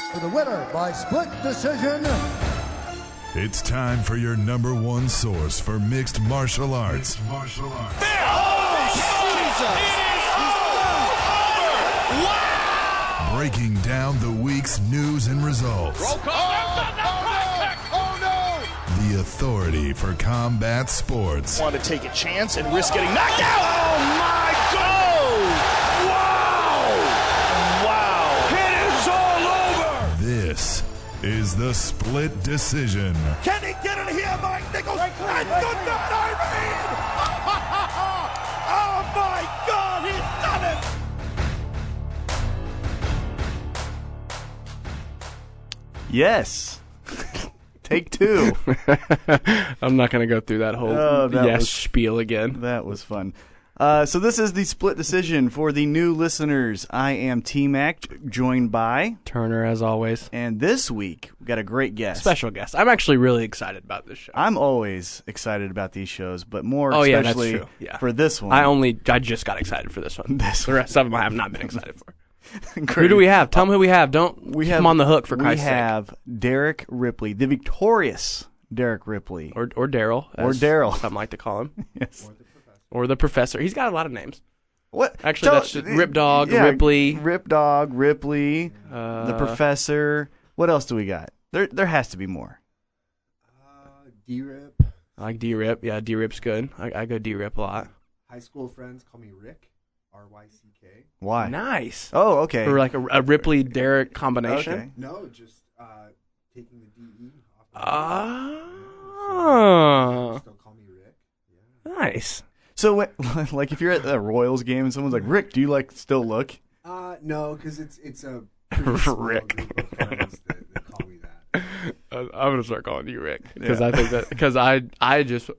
For the winner by split decision. It's time for your number one source for mixed martial arts. Wow! Breaking down the week's news and results. The authority for combat sports. Want to take a chance and risk getting knocked out? Oh my God! Wow! It is all over! This is the Split Decision. Can he get it here, Mike Nichols? And good night, Irene! Oh my God, he's done it! Yes. Take two. I'm not going to go through that whole spiel again. That was fun. So this is the Split Decision for the new listeners. I am T-Mac, joined by Turner, as always. And this week, we've got a great guest. Special guest. I'm actually really excited about this show. I'm always excited about these shows, but more especially for this one. I just got excited for this one. The rest of them I have not been excited for. Who do we have? Tell them who we have. Don't keep them on the hook, for Christ's sake. We have Derek Ripley, the victorious Derek Ripley. Or Daryl. Or Daryl. Some like to call him. Yes. Or the professor. He's got a lot of names. What? Actually, that's just Rip Dog, Ripley. Rip Dog, Ripley, the professor. What else do we got? There has to be more. D-Rip. I like D-Rip. Yeah, D-Rip's good. I go D-Rip a lot. High school friends call me Rick. R-Y-C-K. Why? Nice. Oh, okay. For like a Ripley-Derek combination? Okay. No, just taking the D-E off the Still call me Rick. Yeah. Nice. So, like, if you're at a Royals game and someone's like, Rick, do you, still look? No, because it's a pretty small Rick. group of friends that call me that. I'm going to start calling you Rick. Because I think that, because I just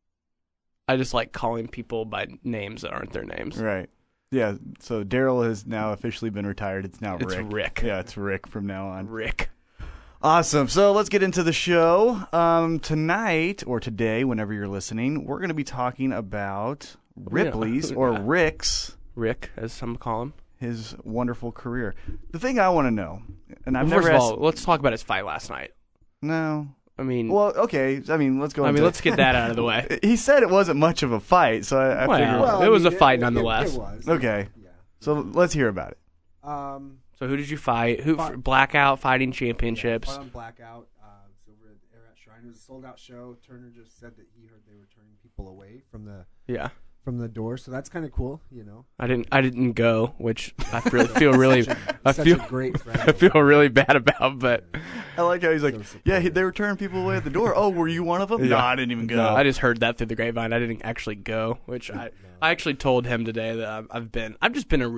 like calling people by names that aren't their names. Right. Yeah, so Daryl has now officially been retired. It's now Rick. It's Rick. Yeah, it's Rick from now on. Rick. Awesome. So let's get into the show. Tonight, or today, whenever you're listening, we're going to be talking about Ripley's, or Rick's. Rick, as some call him. His wonderful career. The thing I want to know, and I've First never of all, let's talk about his fight last night. No. I mean... Well, okay. Let's go into let's get that out of the way. He said it wasn't much of a fight, so I figured... Well, it was a fight nonetheless. It was. Okay. Yeah. So let's hear about it. So who did you fight? Blackout Fighting Championships. Yeah, fought on Blackout. So we're at Shrine. It was a sold-out show. Turner just said that he heard they were turning people away from the door, so that's kind of cool, you know. I didn't go, which I feel really a great friend. I feel really bad about, but I like how he's like, they were turning people away at the door. Oh, were you one of them? Yeah. No, I didn't even go. No, I just heard that through the grapevine. I didn't actually go, which I actually told him today that I've just been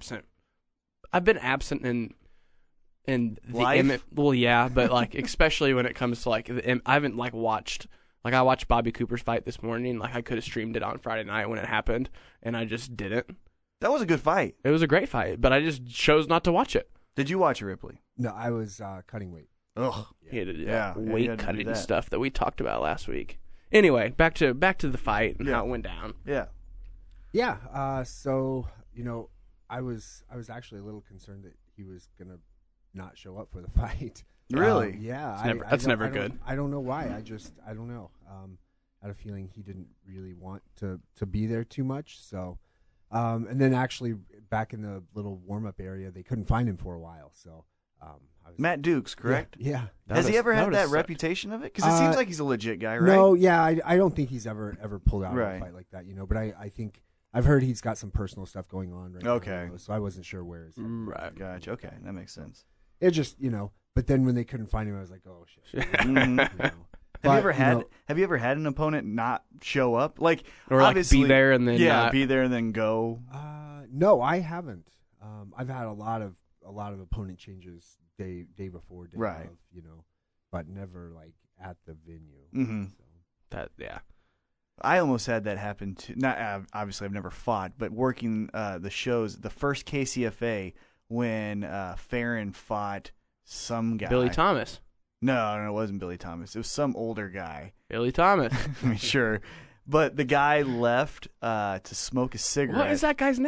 I've been absent in the life. Well, yeah, but especially when it comes to I haven't watched. I watched Bobby Cooper's fight this morning. I could have streamed it on Friday night when it happened, and I just didn't. That was a good fight. It was a great fight, but I just chose not to watch it. Did you watch it, Ripley? No, I was cutting weight. Ugh. He had Yeah, weight you had to do cutting that. stuff that we talked about last week. Anyway, back to the fight and how it went down. Yeah. Yeah. So I was actually a little concerned that he was gonna not show up for the fight. Really? Yeah. That's never good. I don't know why. I don't know. I had a feeling he didn't really want to be there too much. So, and then actually back in the little warm up area, they couldn't find him for a while. So, Matt Dukes, correct? Yeah. Has he ever had that reputation of it? Because it seems like he's a legit guy, right? No, yeah, I don't think he's ever pulled out Right. a fight like that, But I think I've heard he's got some personal stuff going on right Okay. now. So I wasn't sure where his Right. Gotcha. Okay, that makes sense. It just But then when they couldn't find him, I was like, oh shit. Mhm. But, Have you ever had an opponent not show up? Or obviously, be there and then not. be there and then go. No, I haven't. I've had a lot of opponent changes day before, day Right. of, but never at the venue. Mm-hmm. So. I almost had that happen too. Not obviously, I've never fought, but working the shows, the first KCFA when Farron fought some guy. Billy Thomas. No, it wasn't Billy Thomas. It was some older guy. Billy Thomas. I mean, sure. But the guy left to smoke a cigarette. What is that guy's name?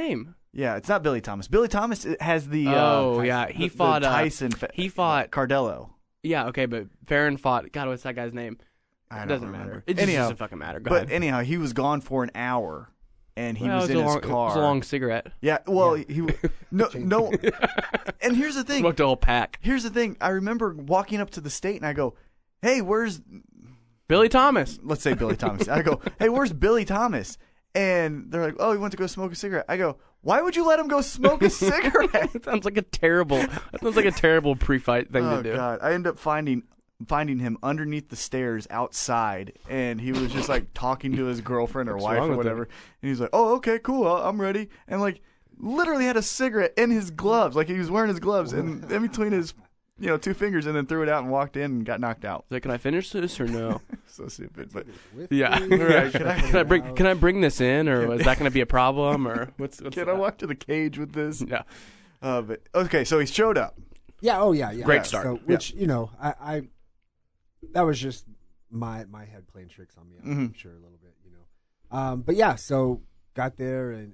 Yeah, it's not Billy Thomas. Billy Thomas has the. He the fought Tyson. He fought Cardello. Yeah, okay, but Farron fought. God, what's that guy's name? I It don't doesn't remember. matter. It just doesn't fucking matter. Go ahead. Anyhow, he was gone for an hour, and he was it in his It car. was a long cigarette. Yeah, well, he no. And here's the thing. Smoked a whole pack. Here's the thing. I remember walking up to the state, and I go, "Hey, where's Billy Thomas?" Let's say Billy Thomas." I go, "Hey, where's Billy Thomas?" And they're like, "Oh, he went to go smoke a cigarette." I go, "Why would you let him go smoke a cigarette?" That sounds like a terrible pre-fight thing to do. Oh God! I ended up finding him underneath the stairs outside, and he was just like talking to his girlfriend or wife or whatever. And he's like, "Oh, okay, cool, I'm ready." And like, literally had a cigarette in his gloves, like he was wearing his gloves, and in between his, 2 fingers, and then threw it out and walked in and got knocked out. Like, can I finish this or no? So stupid, but Yeah. Right. Can I bring this in, or is that going to be a problem, or what's can I walk to the cage with this? Yeah. But okay, so he showed up. Yeah. Oh yeah. Yeah. Great start. So, which I that was just my head playing tricks on me. I'm sure a little bit. But yeah. So got there and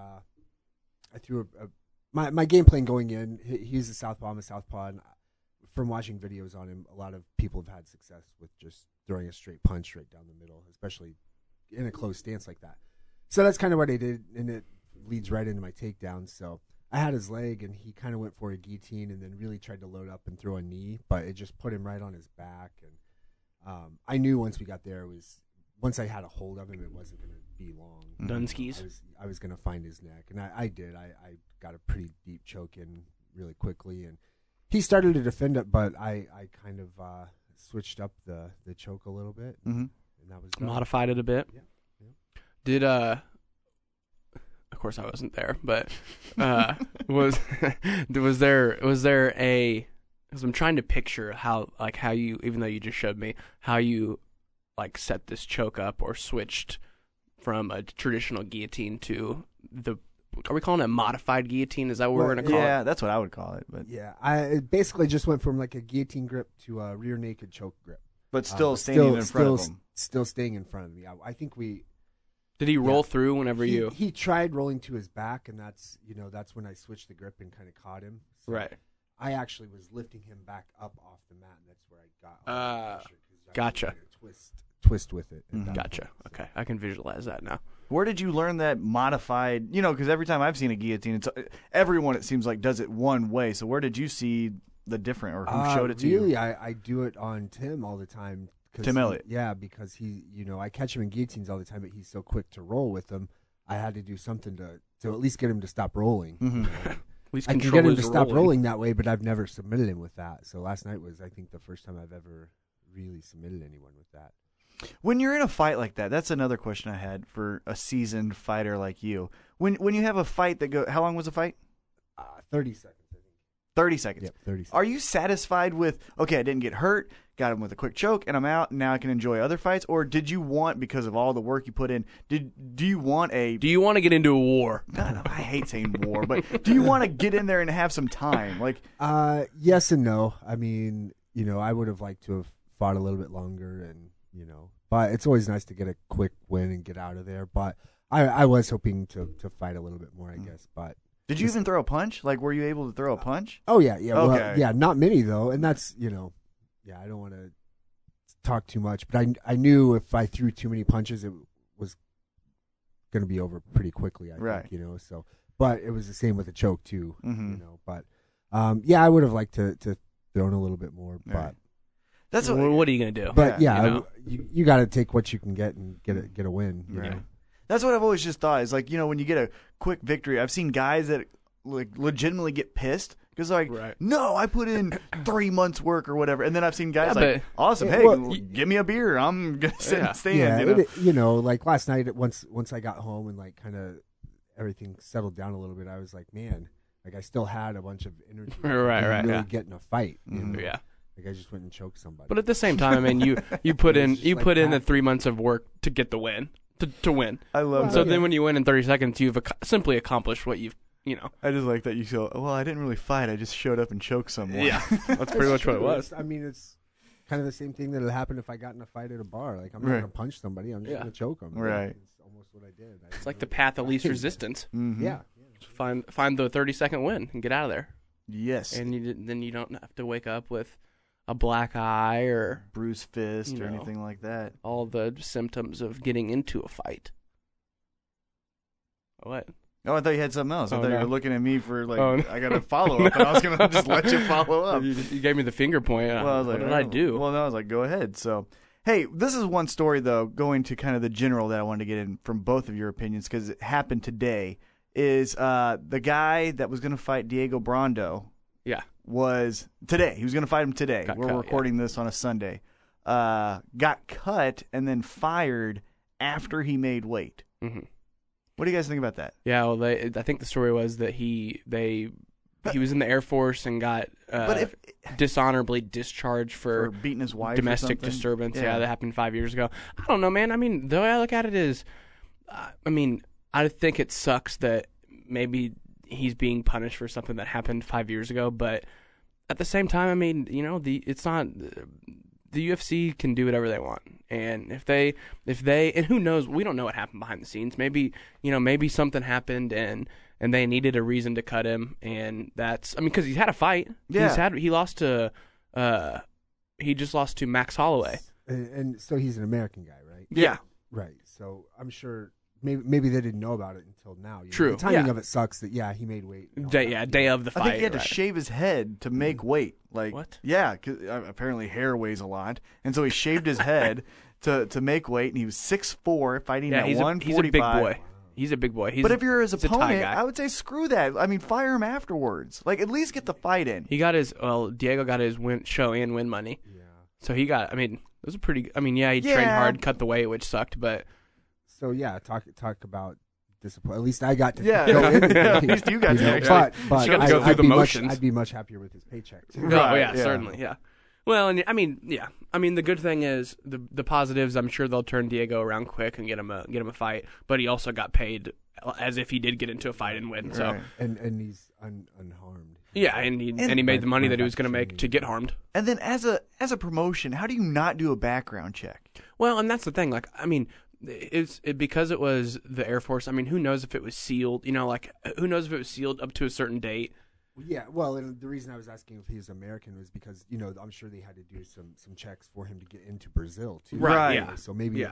I threw my game plan going in. He's a southpaw. I'm a southpaw. And from watching videos on him, a lot of people have had success with just throwing a straight punch right down the middle, especially in a closed stance like that. So that's kind of what I did, and it leads right into my takedown. So I had his leg, and he kind of went for a guillotine and then really tried to load up and throw a knee, but it just put him right on his back. And I knew once we got there, once I had a hold of him, it wasn't going to be long. Dunskies. I was going to find his neck, and I did. I got a pretty deep choke in really quickly, and he started to defend it, but I kind of switched up the choke a little bit, and that was done. Modified it a bit. Yeah. Did of course I wasn't there, but was there a? Because I'm trying to picture how you, even though you just showed me how you like set this choke up or switched from a traditional guillotine to the. Are we calling it a modified guillotine? Is that what we're going to call it? Yeah, that's what I would call it. But Yeah, I basically just went from like a guillotine grip to a rear naked choke grip. But still standing in front of him. Still staying in front of me. I think we. Did he roll through whenever you? He tried rolling to his back, and that's when I switched the grip and kind of caught him. So Right. I actually was lifting him back up off the mat, and that's where I got. Gotcha. Twist with it. Gotcha. Okay, I can visualize that now. Where did you learn that modified? Because every time I've seen a guillotine, everyone, it seems like, does it one way. So where did you see the different, or who showed it to you? Really, I do it on Tim all the time. Tim Elliott. Yeah, because he, I catch him in guillotines all the time, but he's so quick to roll with them. I had to do something to at least get him to stop rolling. At least I can control get him his to stop rolling that way, but I've never submitted him with that. So last night was, I think, the first time I've ever really submitted anyone with that. When you're in a fight like that, that's another question I had for a seasoned fighter like you. When you have a fight that how long was the fight? 30 seconds, I think. 30 seconds. Yep, 30 seconds. Are you satisfied with, okay, I didn't get hurt, got him with a quick choke, and I'm out, and now I can enjoy other fights? Or did you want, because of all the work you put in, do you want to get into a war? No, I hate saying war, but do you want to get in there and have some time? Like, yes and no. I mean, I would have liked to have fought a little bit longer, and but it's always nice to get a quick win and get out of there. But I was hoping to fight a little bit more, I guess. But did you even throw a punch? Like, were you able to throw a punch? Oh yeah. Okay. Well, yeah, not many though, and that's I don't want to talk too much, but I knew if I threw too many punches, it was going to be over pretty quickly. I think, So, but it was the same with the choke too, But I would have liked to thrown a little bit more, but. That's what are you going to do? But you got to take what you can get and get a win. You know? That's what I've always just thought is like, when you get a quick victory, I've seen guys that like legitimately get pissed because no, I put in 3 months work or whatever, and then I've seen guys awesome, hey, give me a beer, I'm gonna sit and stand. Like last night, once I got home and like kind of everything settled down a little bit, I was like, man, like I still had a bunch of energy, really get in a fight. Yeah. Like I just went and choked somebody. But at the same time, I mean, you put in the 3 months of work to get the win, to win. I love that. So then when you win in 30 seconds, you've simply accomplished what you've. I just like that you feel. Well, I didn't really fight. I just showed up and choked someone. Yeah, that's pretty much what it was. I mean, it's kind of the same thing that would happen if I got in a fight at a bar. Like I'm not going to punch somebody. I'm just going to choke them. Right. It's almost what I did. It's like the path of least resistance. Yeah. find the 30-second win and get out of there. Yes. And then you don't have to wake up with a black eye or bruised fist or anything like that. All the symptoms of getting into a fight. What? Oh, I thought you had something else. I thought you were looking at me for I got to follow up, and I was going to just let you follow up. You gave me the finger point. Well, I was what did I do? Well, no, I was like, go ahead. So, hey, this is one story, though, going to kind of the general that I wanted to get in from both of your opinions because it happened today, is the guy that was going to fight Diego Brando. Yeah. Was today. He was going to fight him today. We're recording this on a Sunday. Got cut and then fired after he made weight. Mm-hmm. What do you guys think about that? Yeah, well, I think the story was that he was in the Air Force and got dishonorably discharged for beating his wife, domestic disturbance. Yeah, that happened 5 years ago. I don't know, man. I mean, the way I look at it is, I think it sucks that maybe he's being punished for something that happened 5 years ago, but at the same time, I mean, it's not. The UFC can do whatever they want, and if they, and who knows, we don't know what happened behind the scenes. Maybe something happened, and they needed a reason to cut him, and because he's had a fight. Yeah, he lost to, he just lost to Max Holloway, and so he's an American guy, right? Yeah, right. So I'm sure. Maybe they didn't know about it until now. True. The timing of it sucks that, he made weight. Day of the fight. I think he had to shave his head to make weight. Like, what? Yeah, cause apparently hair weighs a lot. And so he shaved his head to make weight, and he was 6'4", fighting at 145. He's a big boy. He's a big boy. But if you're his opponent, I would say screw that. I mean, fire him afterwards. Like, at least get the fight in. Diego got his show and win money. Yeah. So he got, it was a pretty, he trained hard, cut the weight, which sucked, but... So talk about disappointment. At least I got to go in. At least you got to. But you got to go through the motions. I'd be much happier with his paycheck too. Right, certainly, yeah. Well, and the good thing is the positives. I'm sure they'll turn Diego around quick and get him a fight. But he also got paid as if he did get into a fight and win. So and he's unharmed. Yeah, and he made the money that he was going to make to get harmed. And then as a promotion, how do you not do a background check? Well, and that's the thing. Because it was the Air Force. Who knows if it was sealed? Who knows if it was sealed up to a certain date? Yeah, well, and the reason I was asking if he was American was because I'm sure they had to do some checks for him to get into Brazil too. Right. Yeah. So maybe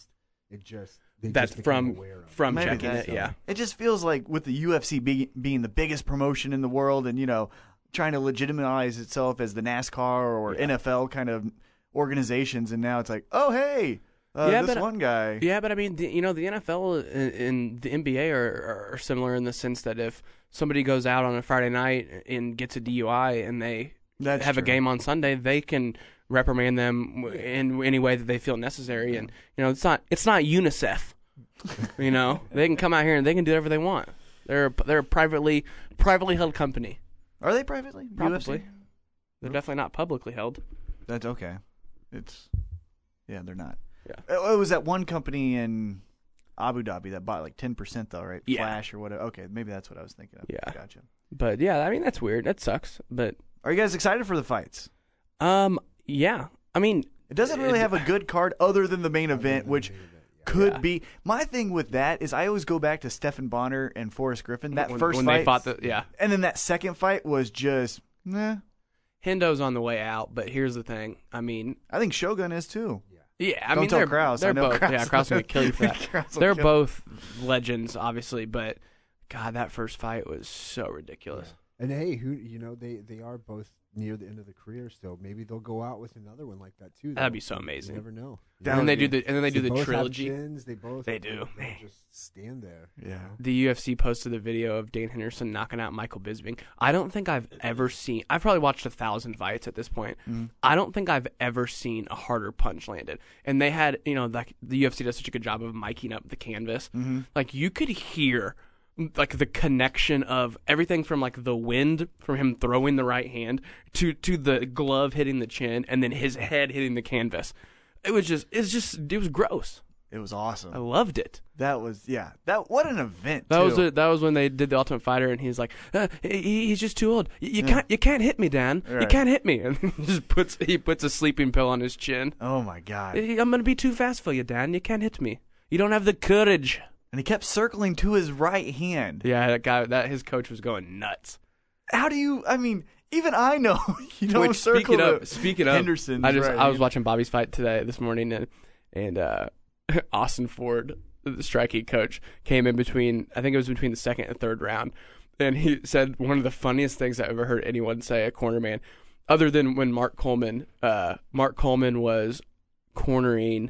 that's from checking it. Yeah. It just feels like with the UFC being the biggest promotion in the world, and trying to legitimize itself as the NASCAR or NFL kind of organizations, and now it's like, oh hey. One guy. Yeah, but the NFL and the NBA are similar in the sense that if somebody goes out on a Friday night and gets a DUI and they have a game on Sunday, they can reprimand them in any way that they feel necessary. And it's not UNICEF. They can come out here and they can do whatever they want. They're a privately held company. Are they privately? Probably. UFC? They're definitely not publicly held. That's okay. They're not. Yeah. It was that one company in Abu Dhabi that bought like 10% though, right? Yeah. Flash or whatever. Okay, maybe that's what I was thinking of. Yeah. Gotcha. But yeah, that's weird. That sucks. But are you guys excited for the fights? Yeah. It doesn't really have a good card other than the main event, which could be. My thing with that is I always go back to Stephan Bonner and Forrest Griffin. That first when fight, they fought and then that second fight was just Hendo's on the way out, but here's the thing. I think Shogun is too. Yeah, Don't tell Krause. They're both. Krause. Yeah, Krause will kill you for that. They're both legends, obviously, but God, that first fight was so ridiculous. Yeah. And hey, they are both near the end of the career, so maybe they'll go out with another one like that too. That'd be so amazing. You never know. And then they do the trilogy. They do. Just stand there. Yeah. The UFC posted a video of Dane Henderson knocking out Michael Bisping. I don't think I've ever seen. I've probably watched 1,000 fights at this point. Mm-hmm. I don't think I've ever seen a harder punch landed. And they had, like the UFC does such a good job of miking up the canvas. Mm-hmm. Like you could hear like the connection of everything from like the wind from him throwing the right hand to the glove hitting the chin and then his head hitting the canvas. It was gross. It was awesome. I loved it. That was what an event. That was when they did the Ultimate Fighter and he's like, he's just too old. You can't hit me, Dan. Right. You can't hit me. And he puts a sleeping pill on his chin. Oh my God. I'm gonna be too fast for you, Dan. You can't hit me. You don't have the courage. and he kept circling to his right hand. Yeah, that guy, his coach was going nuts. How do you? I mean, even I know you don't circle speaking of Henderson's I was watching Bobby's fight this morning, and Austin Ford, the striking coach, came in between. I think it was between the second and third round, and he said one of the funniest things I ever heard anyone say, a cornerman, other than when Mark Coleman was cornering.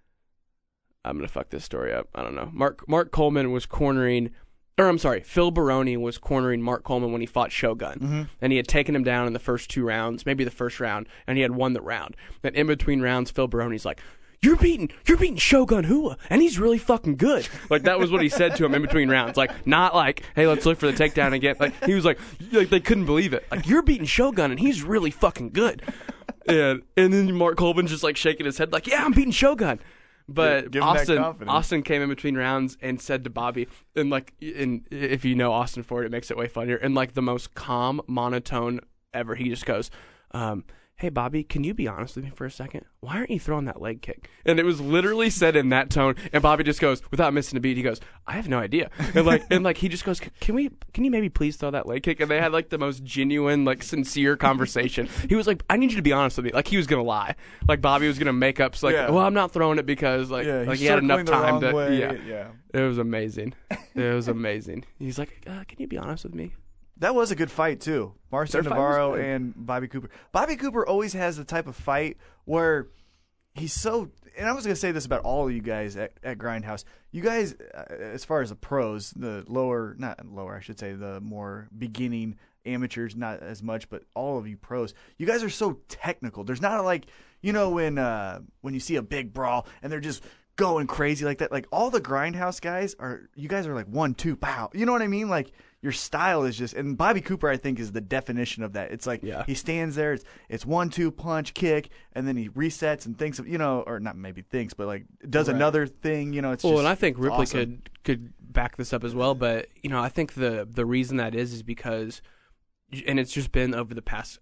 I'm gonna fuck this story up. I don't know. Mark Coleman was cornering. Or I'm sorry, Phil Baroni was cornering Mark Coleman when he fought Shogun. And he had taken him down in the first 2 rounds, maybe the first round, and he had won the round. Then in between rounds, Phil Baroni's like, You're beating Shogun Hua, and he's really fucking good. Like, that was what he said to him in between rounds. Like, not like, hey, let's look for the takedown again. Like, he was like they couldn't believe it. Like, you're beating Shogun, and he's really fucking good. And then Mark Coleman's just like shaking his head like, yeah, I'm beating Shogun. But Austin came in between rounds and said to Bobby, and if you know Austin Ford, it makes it way funnier. In like the most calm monotone ever, he just goes, "Hey Bobby, can you be honest with me for a second? Why aren't you throwing that leg kick?" And it was literally said in that tone. And Bobby just goes, without missing a beat, he goes, "I have no idea." And he just goes, "Can you maybe please throw that leg kick?" And they had like the most genuine, like sincere conversation. He was like, "I need you to be honest with me." Like he was gonna lie. Like Bobby was gonna make up. So well, I'm not throwing it because he had enough time to. Yeah. It was amazing. It was amazing. He's like, "Can you be honest with me?" That was a good fight, too. Marcin Navarro and Bobby Cooper. Bobby Cooper always has the type of fight where he's so – and I was going to say this about all of you guys at Grindhouse. You guys, as far as the pros, the lower – not lower, I should say, the more beginning amateurs, not as much, but all of you pros, you guys are so technical. There's not like – when you see a big brawl and they're just going crazy like that. Like all the Grindhouse guys you guys are like 1, 2, pow. You know what I mean? Like – your style is just, and Bobby Cooper, I think, is the definition of that. It's like he stands there, it's 1, 2, punch, kick, and then he resets and thinks of, or not maybe thinks, but like does another thing. It's just and I think Ripley awesome. could back this up as well. But I think the reason that is because, and it's just been over the past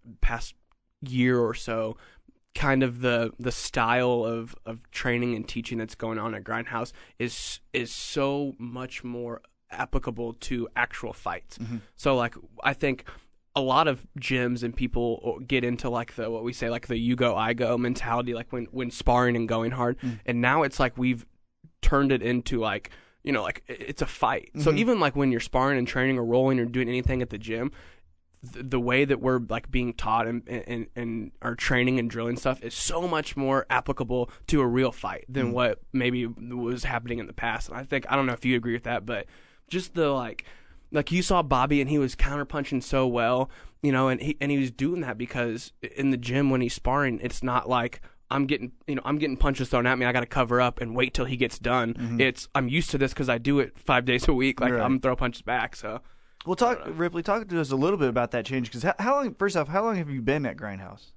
year or so, kind of the style of training and teaching that's going on at Grindhouse is so much more applicable to actual fights. So like I think a lot of gyms and people get into like the what we say like the you go I go mentality, like when sparring and going hard, and now it's like we've turned it into like like it's a fight. So even like when you're sparring and training or rolling or doing anything at the gym, the way that we're like being taught and our training and drilling stuff is so much more applicable to a real fight than what maybe was happening in the past. And I don't know if you agree with that, but just the like you saw Bobby and he was counterpunching so well, and he was doing that because in the gym when he's sparring, it's not like I'm getting punches thrown at me, I got to cover up and wait till he gets done. It's I'm used to this because I do it 5 days a week. Like I'm gonna throw punches back. So well, Ripley, talk to us a little bit about that change because how long have you been at Grindhouse?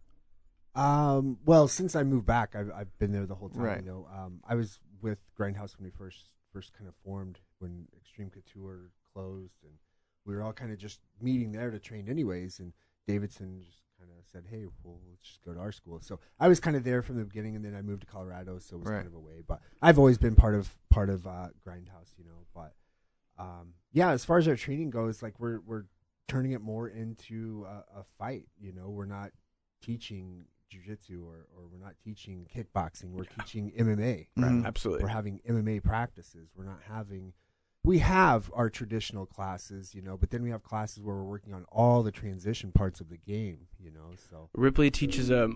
Well, since I moved back, I've been there the whole time. Right. I was with Grindhouse when we first kind of formed, when Extreme Couture closed, and we were all kind of just meeting there to train anyways, and Davidson just kind of said, hey, well, let's just go to our school. So I was kind of there from the beginning, and then I moved to Colorado, so it was kind of away. But I've always been part of Grindhouse, But as far as our training goes, like we're turning it more into a fight. We're not teaching jiu-jitsu or we're not teaching kickboxing. We're teaching MMA. Right? Absolutely. We're having MMA practices. We have our traditional classes, but then we have classes where we're working on all the transition parts of the game, so. Ripley teaches the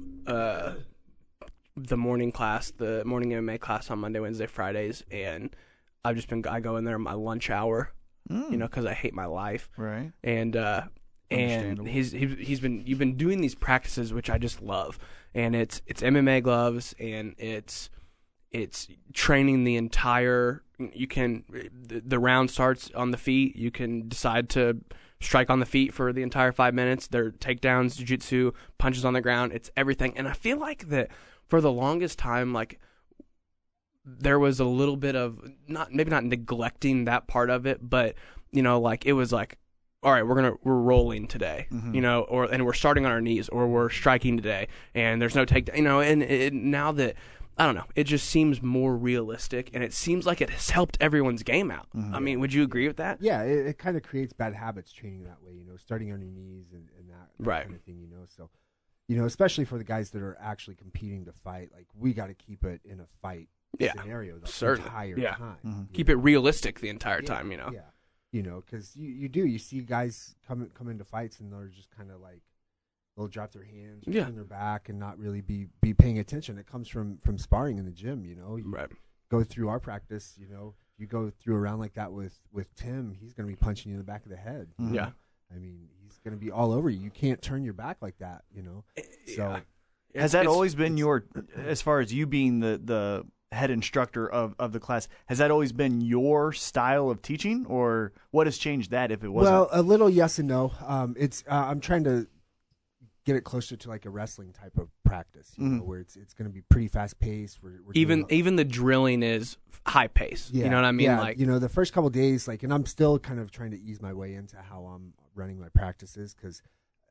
morning class, the morning MMA class on Monday, Wednesday, Fridays, and I go in there in my lunch hour, because I hate my life. Right. And you've been doing these practices, which I just love, and it's MMA gloves, and it's training the entire. The round starts on the feet. You can decide to strike on the feet for the entire 5 minutes. There are takedowns, jiu-jitsu, punches on the ground. It's everything, and I feel like that for the longest time, like there was a little bit of not neglecting that part of it, but like it was like, all right, we're rolling today, and we're starting on our knees, or we're striking today, and there's no takedown, and now that I don't know. It just seems more realistic, and it seems like it has helped everyone's game out. I mean, would you agree with that? Yeah, it kind of creates bad habits training that way, starting on your knees and that Right. kind of thing, So, especially for the guys that are actually competing to fight, like we got to keep it in a fight scenario the entire time. Keep it realistic the entire time, Yeah, because you see guys come into fights and they're just kind of like, they'll drop their hands, turn their back, and not really be paying attention. It comes from sparring in the gym, You Right. go through our practice, you go through a round like that with Tim, he's going to be punching you in the back of the head. Yeah. I mean, he's going to be all over you. You can't turn your back like that, So Has that always been your, as far as you being the head instructor of the class, has that always been your style of teaching, or what has changed that if it wasn't? Well, a little yes and no. It's I'm trying to get it closer to like a wrestling type of practice, where it's going to be pretty fast paced. We're Even the drilling is high pace. Yeah, you know what I mean? Yeah, Like, the first couple of days, and I'm still kind of trying to ease my way into how I'm running my practices because,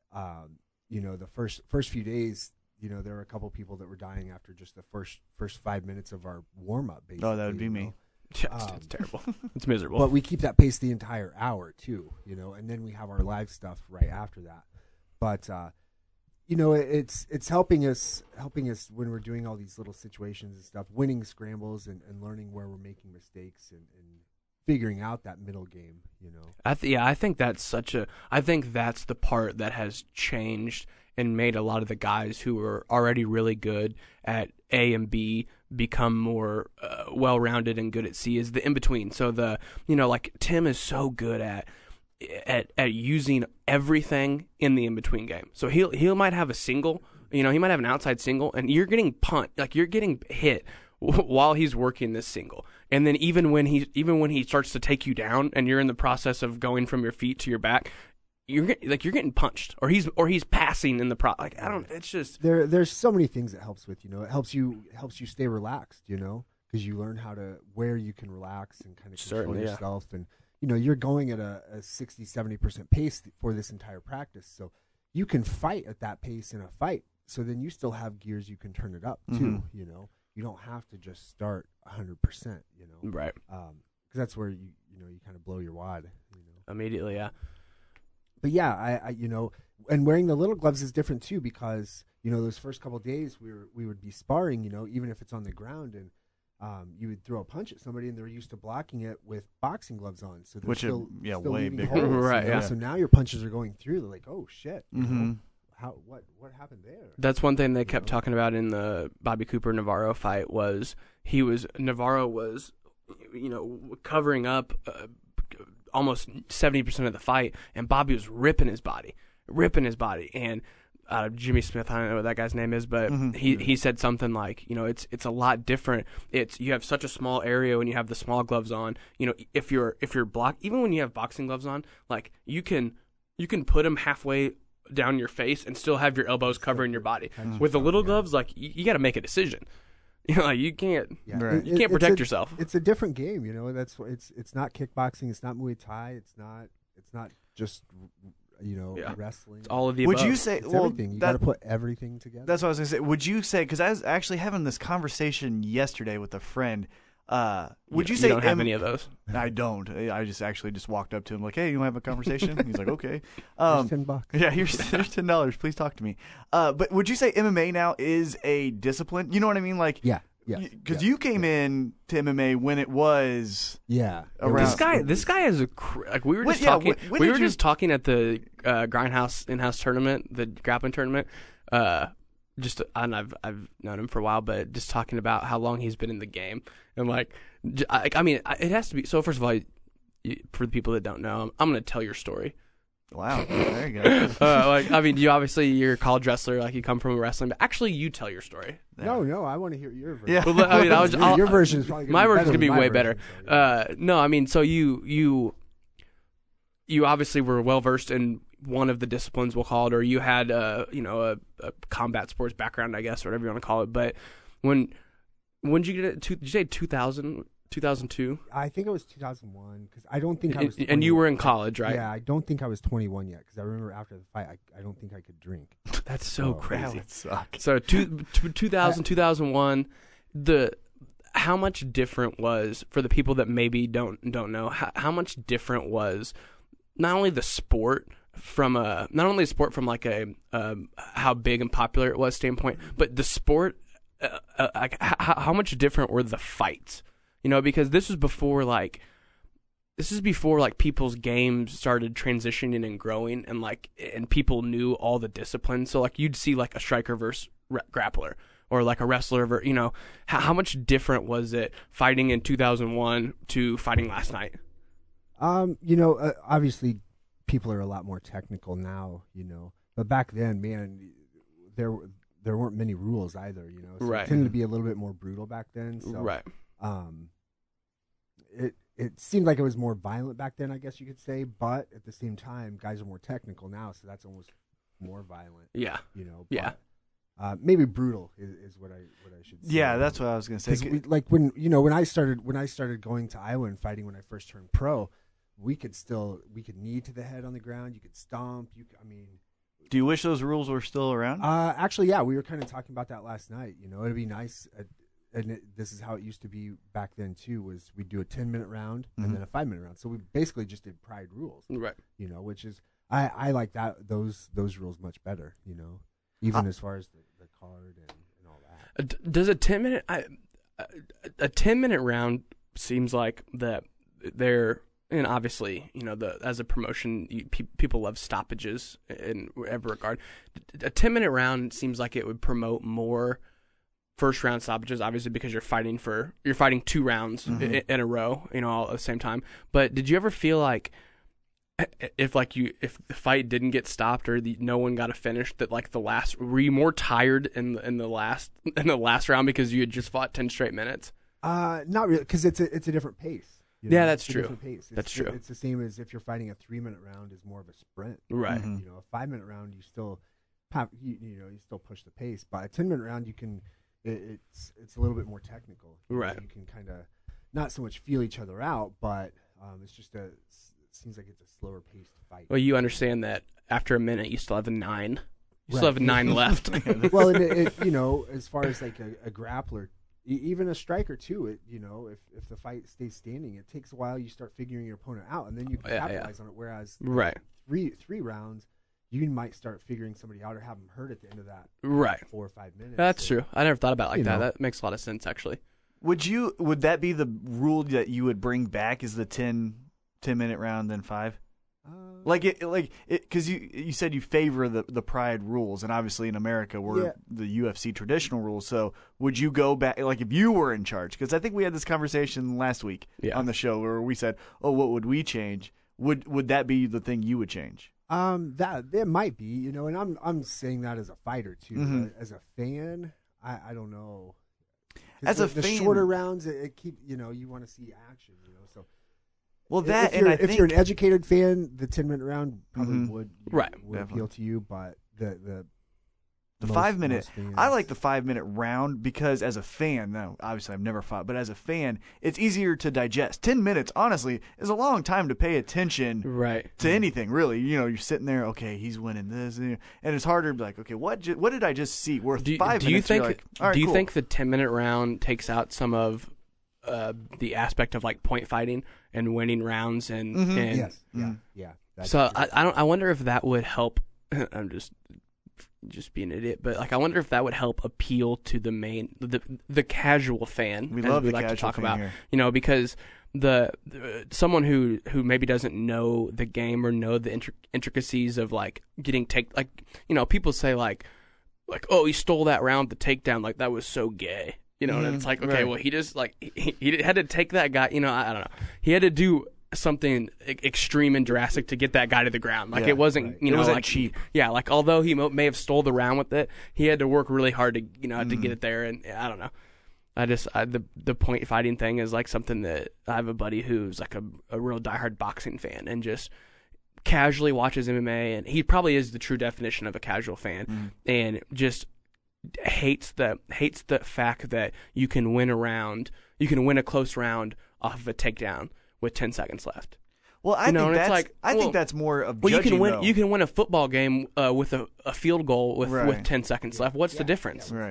the first few days, there were a couple people that were dying after just the first 5 minutes of our warm up. Oh, that would be me. it's terrible. It's miserable. But we keep that pace the entire hour too, and then we have our live stuff right after that. But it's helping us when we're doing all these little situations and stuff, winning scrambles and learning where we're making mistakes and figuring out that middle game. I think that's I think that's the part that has changed and made a lot of the guys who are already really good at A and B become more well-rounded and good at C is the in-between. So like Tim is so good at using everything in the in-between game. So he might have a single, he might have an outside single, and you're getting you're getting hit while he's working this single. And then even when he starts to take you down and you're in the process of going from your feet to your back, you're getting punched, or he's passing in the it's just there's so many things it helps with. It helps you stay relaxed, because you learn where you can relax and kind of control yourself. And you're going at a 60-70% pace for this entire practice, so you can fight at that pace in a fight. So then you still have gears you can turn it up too. You don't have to just start 100%. Right. Because that's where you kind of blow your wad. Immediately, yeah. But yeah, I and wearing the little gloves is different too, because those first couple of days we would be sparring, even if it's on the ground, and you would throw a punch at somebody and they're used to blocking it with boxing gloves on, so they're still way leaving bigger, holes, right? Yeah. So now your punches are going through. They're like, oh shit, what happened there? That's one thing they kept talking about in the Bobby Cooper Navarro fight was Navarro was covering up almost 70% of the fight, and Bobby was ripping his body, and Jimmy Smith, I don't know what that guy's name is, but he said something like, it's a lot different. You have such a small area when you have the small gloves on. If you're blocked, even when you have boxing gloves on, like you can put them halfway down your face and still have your elbows covering your body. With the little gloves, like you got to make a decision. You can't you can't protect yourself. It's a different game, That's it's not kickboxing, it's not Muay Thai, it's not just wrestling. It's all of the Would above. you say, It's everything. You got to put everything together. That's what I was going to say. Would you say, because I was actually having this conversation yesterday with a friend, would you say you don't have any of those? I don't. I just walked up to him like, hey, you want to have a conversation? He's like, okay. Here's $10. Yeah, here's $10. Please talk to me. But would you say MMA now is a discipline? You know what I mean? Like, Yeah. Because you came in to MMA when it was around. This guy is we were just talking. We were just talking at the Grindhouse in-house tournament, the grappling tournament. And I've known him for a while, but just talking about how long he's been in the game, and it has to be. So first of all, for the people that don't know, I'm going to tell your story. Wow, there you go. You're a college wrestler, like you come from wrestling, but actually you tell your story. No, I want to hear your version. Yeah. Well, your version is probably my version's going to be way better. So you obviously were well versed in one of the disciplines, we'll call it, or you had a combat sports background, I guess, or whatever you want to call it. But when did you get it? Did you say 2000? 2002? I think it was 2001, because I don't think I was 21. And you were in college, right? Yeah, I don't think I was 21 yet, because I remember after the fight, I don't think I could drink. That's so crazy. That would suck. So 2000, 2001, how much different was, for the people that maybe don't know, how much different was not only the sport from like a how big and popular it was standpoint, but the sport, like how much different were the fights? Because this is before like people's games started transitioning and growing, and people knew all the disciplines. So like you'd see like a striker versus grappler, or like a wrestler, how much different was it fighting in 2001 to fighting last night? Obviously people are a lot more technical now, but back then, man, there weren't many rules either, so right. It tended to be a little bit more brutal back then. So, right. It seemed like it was more violent back then, I guess you could say, but at the same time, guys are more technical now, so that's almost more violent. Yeah. But, yeah. Maybe brutal is what I should say. Yeah, that's what I was gonna say. When I started going to Iowa and fighting when I first turned pro, we could knee to the head on the ground. You could stomp. Do you wish those rules were still around? Actually, yeah, we were kind of talking about that last night. It'd be nice. This is how it used to be back then too. Was we'd do a 10-minute round and then a 5-minute round. So we basically just did pride rules. Right. Which is I like those rules much better. Even as far as the card and all that. Does a 10-minute a 10-minute round seems like that they're, and obviously, as a promotion, people love stoppages in every regard. A 10-minute round seems like it would promote more first round stoppages, obviously, because you're fighting 2 rounds in a row, all at the same time. But did you ever feel like if the fight didn't get stopped or no one got a finish, that like were you more tired in the last round because you had just fought 10 straight minutes? Not really, because it's a different pace. Yeah, that's true. That's true. It's the same as if you're fighting a 3-minute round is more of a sprint. Right. A 5-minute round you still have you still push the pace, but a 10-minute round you can it's a little bit more technical. Right. You can kind of not so much feel each other out, but it's just seems like it's a slower paced fight. Well, you understand that after a minute, you still have 9. You still have 9 left. Well, and as far as like a grappler, even a striker too, if the fight stays standing, it takes a while. You start figuring your opponent out, and then you can capitalize on it. Whereas, right, three rounds, you might start figuring somebody out or have them hurt at the end of that. Right, 4 or 5 minutes. That's true. I never thought about it like that. That makes a lot of sense, actually. Would that be the rule that you would bring back? Is the 10-minute round then 5? Because you said you favor the pride rules, and obviously in America we're the UFC traditional rules. So would you go back, like if you were in charge? Because I think we had this conversation last week on the show where we said, "Oh, what would we change?" Would that be the thing you would change? That it might be, and I'm saying that as a fighter too. Mm-hmm. As a fan, I don't know. As the fan, shorter rounds, it keep you want to see action, so. Well, that if you're an educated fan, the 10-minute round probably would appeal to you. But the 5-minute, I like the 5-minute round because as a fan, now obviously I've never fought, but as a fan, it's easier to digest. 10 minutes, honestly, is a long time to pay attention to anything. Really, you're sitting there. Okay, he's winning this, and it's harder to be like, okay, what did I just see? Worth 5 minutes. Do you think? Like, all right, do you cool. think the 10-minute round takes out some of the aspect of like point fighting and winning rounds and yes, yeah. So I wonder if that would help. I'm just being an idiot, but like I wonder if that would help appeal to the casual fan. We love the like casual to talk fan about here. Because the someone who maybe doesn't know the game or know the intricacies of like getting people say like oh, he stole that round, the takedown, like that was so gay. And it's like, okay, well, he just like he had to take that guy. I don't know. He had to do something extreme and drastic to get that guy to the ground. Like it wasn't, it wasn't like cheap. Yeah, like although he may have stole the round with it, he had to work really hard to to get it there. And I don't know. The point fighting thing is like something that I have a buddy who's like a real diehard boxing fan and just casually watches MMA, and he probably is the true definition of a casual fan, and just hates the fact that you can win a close round off of a takedown with 10 seconds left. Well, I think that's more of judging, you can win a football game with a field goal with 10 seconds left. What's the difference? Right.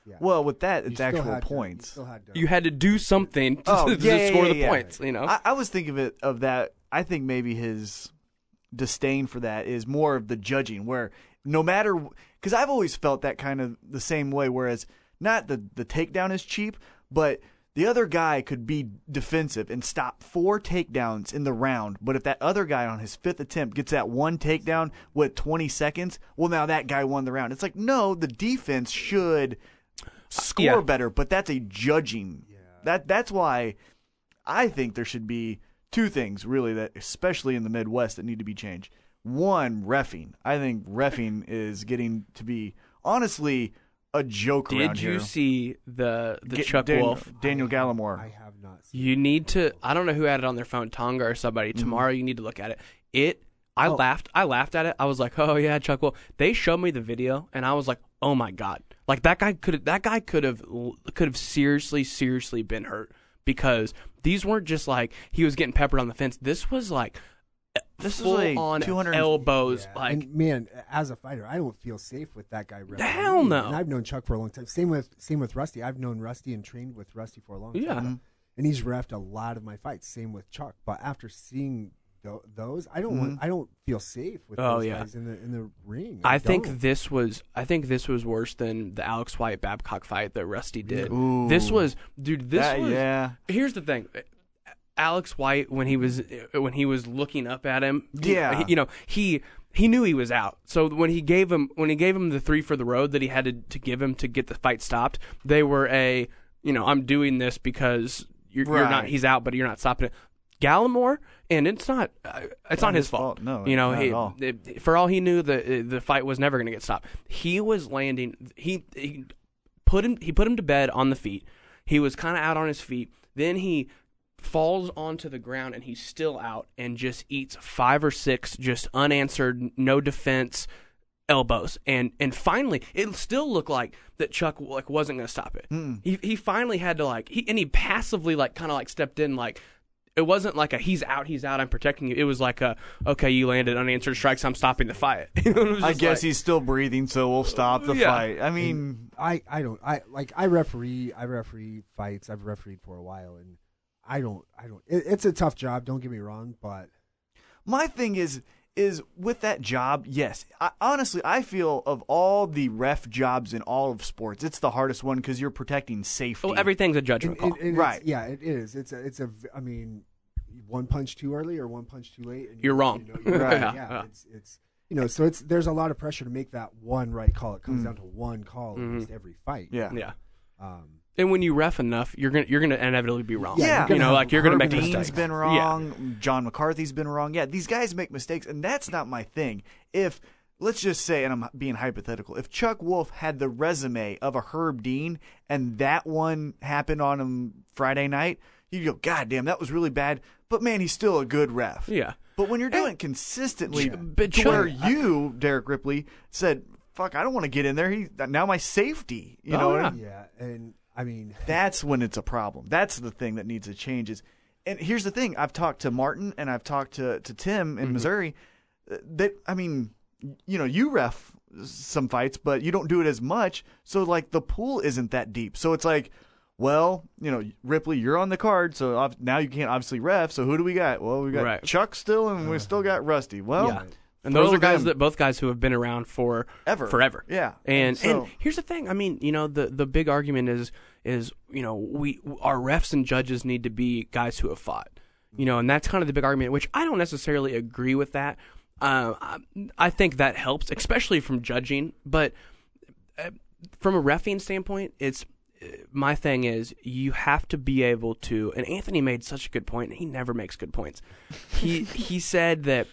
Yeah. Well, with that, You it's still actual had to- points. You had to do something to, Oh, to score the yeah. points. You know, I was thinking of that. I think maybe his disdain for that is more of the judging, where no matter, because I've always felt that kind of the same way. Whereas not the takedown is cheap, but the other guy could be defensive and stop 4 takedowns in the round. But if that other guy on his 5th attempt gets that one takedown with 20 seconds, well, now that guy won the round. It's like, no, the defense should score better, but that's a judging. That's why I think there should be 2 things, really, that especially in the Midwest, that need to be changed. One, reffing. I think reffing is getting to be, honestly, a joke around here. Did you see the Chuck Wolf? Daniel Gallimore. I have not seen You need to. I don't know who had it on their phone, Tonga or somebody. Tomorrow you need to look at it. I laughed at it. I was like, oh yeah, Chuck Wolf. They showed me the video, and I was like, oh my god, like that guy could have seriously been hurt, because these weren't just like he was getting peppered on the fence. This was like full on 200 elbows. Yeah. Like, and man, as a fighter, I don't feel safe with that guy. Hell no. And I've known Chuck for a long time. Same with Rusty. I've known Rusty and trained with Rusty for a long time. Yeah. And he's reffed a lot of my fights. Same with Chuck. But after seeing those, I don't feel safe with those guys in the ring. I think this was worse than the Alex White Babcock fight that Rusty did. Ooh. This was Yeah. Here's the thing. Alex White, when he was looking up at him, he knew he was out. So when he gave him the 3 for the road that he had to give him to get the fight stopped, they were I'm doing this because you're not. He's out, but you're not stopping it. Gallimore, and it's not his fault. No, not at all. For all he knew, the fight was never going to get stopped. He was landing. He put him to bed on the feet. He was kind of out on his feet. Then he falls onto the ground, and he's still out, and just eats 5 or 6 just unanswered, no defense elbows, and finally it still looked like that Chuck wasn't going to stop it. He finally had to he passively kind of stepped in. It wasn't like a he's out, I'm protecting you. It was like a, okay, you landed unanswered strikes, I'm stopping the fight. I guess he's still breathing, so we'll stop the fight. I mean, I referee fights. I've refereed for a while, and I don't. It's a tough job. Don't get me wrong, but my thing is with that job, yes. Honestly, I feel of all the ref jobs in all of sports, it's the hardest one because you're protecting safety. Well, everything's a judgment call, right? It is. It's a. I mean, one punch too early or one punch too late, and you're wrong. You're right. Right. Yeah. It's so there's a lot of pressure to make that one right call. It comes down to one call in almost every fight. Yeah. And when you ref enough, you're gonna inevitably be wrong. Yeah. You're gonna make Dean's mistakes. been wrong. John McCarthy's been wrong. Yeah, these guys make mistakes, and that's not my thing. If, let's just say, and I'm being hypothetical, if Chuck Wolf had the resume of a Herb Dean and that one happened on him Friday night, you'd go, God damn, that was really bad. But man, he's still a good ref. Yeah. But when you're doing it consistently, but to where you, Derek Ripley, said, fuck, I don't want to get in there. Now my safety. You know what I mean? Yeah, and I mean, that's when it's a problem. That's the thing that needs to change. And here's the thing: I've talked to Martin and I've talked to Tim in Missouri. That you ref some fights, but you don't do it as much. So the pool isn't that deep. So it's like, well, Ripley, you're on the card, so now you can't obviously ref. So who do we got? Well, we got Chuck still, and we still got Rusty. Well. Yeah. And those are guys both guys who have been around forever. Yeah. And here's the thing. I mean, the big argument is our refs and judges need to be guys who have fought. And that's kind of the big argument, which I don't necessarily agree with that. I think that helps, especially from judging. But from a reffing standpoint, my thing is you have to be able to, and Anthony made such a good point, and he never makes good points. He said that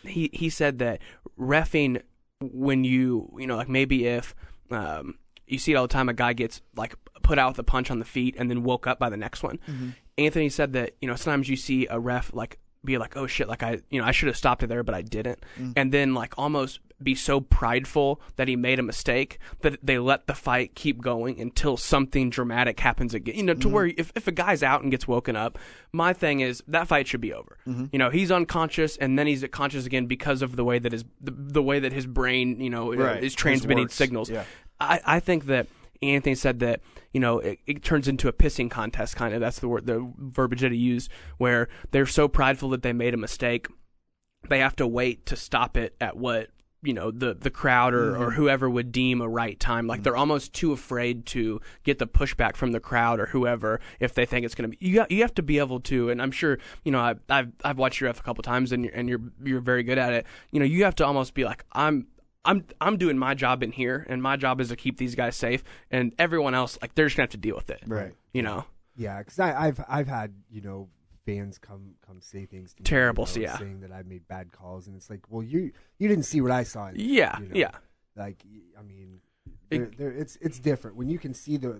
reffing, when maybe if you see it all the time, a guy gets put out with a punch on the feet and then woke up by the next one. Anthony said that sometimes you see a ref be like, oh shit, I should have stopped it there, but I didn't. And then almost be so prideful that he made a mistake that they let the fight keep going until something dramatic happens again. To where if a guy's out and gets woken up, my thing is that fight should be over. He's unconscious and then he's conscious again because of the way that his brain, is transmitting signals. Yeah. I think that Anthony said that, it turns into a pissing contest kind of. That's the verbiage that he used, where they're so prideful that they made a mistake. They have to wait to stop it at what, the crowd or whoever would deem a right time. Like they're almost too afraid to get the pushback from the crowd or whoever if they think it's going to be. You have to be able to, and I'm sure I've watched your ref a couple times and you're very good at it. You have to almost be like, I'm doing my job in here, and my job is to keep these guys safe, and everyone else, like, they're just gonna have to deal with it, right? Yeah, because I've had fans come say things to me, terrible, yeah, saying that I made bad calls, and it's like, well, you didn't see what I saw. Yeah. Like, I mean, it's different when you can see the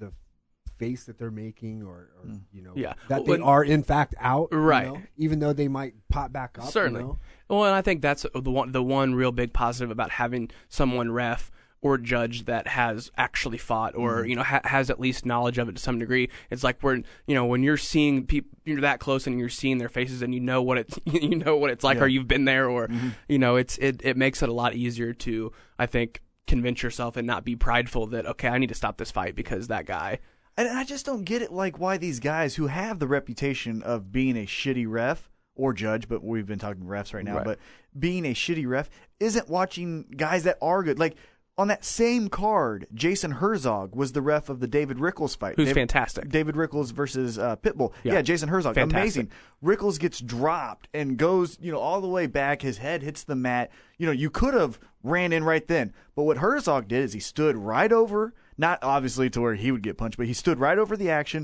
face that they're making, or that they are in fact out, right? Even though they might pop back up, certainly. Well, and I think that's the one real big positive about having someone ref or judge that has actually fought, or has at least knowledge of it to some degree. It's like when you're seeing people, you're that close and you're seeing their faces, and you know what it's like, or you've been there, or it makes it a lot easier to, I think, convince yourself and not be prideful that, okay, I need to stop this fight because that guy. And I just don't get it, like, why these guys who have the reputation of being a shitty ref or judge, but we've been talking refs right now, right, but being a shitty ref isn't watching guys that are good. Like, on that same card, Jason Herzog was the ref of the David Rickles fight. Who's fantastic. David Rickles versus Pitbull. Yeah, Jason Herzog. Fantastic. Amazing. Rickles gets dropped and goes, all the way back. His head hits the mat. You could have ran in right then. But what Herzog did is he stood right over, not obviously to where he would get punched, but he stood right over the action,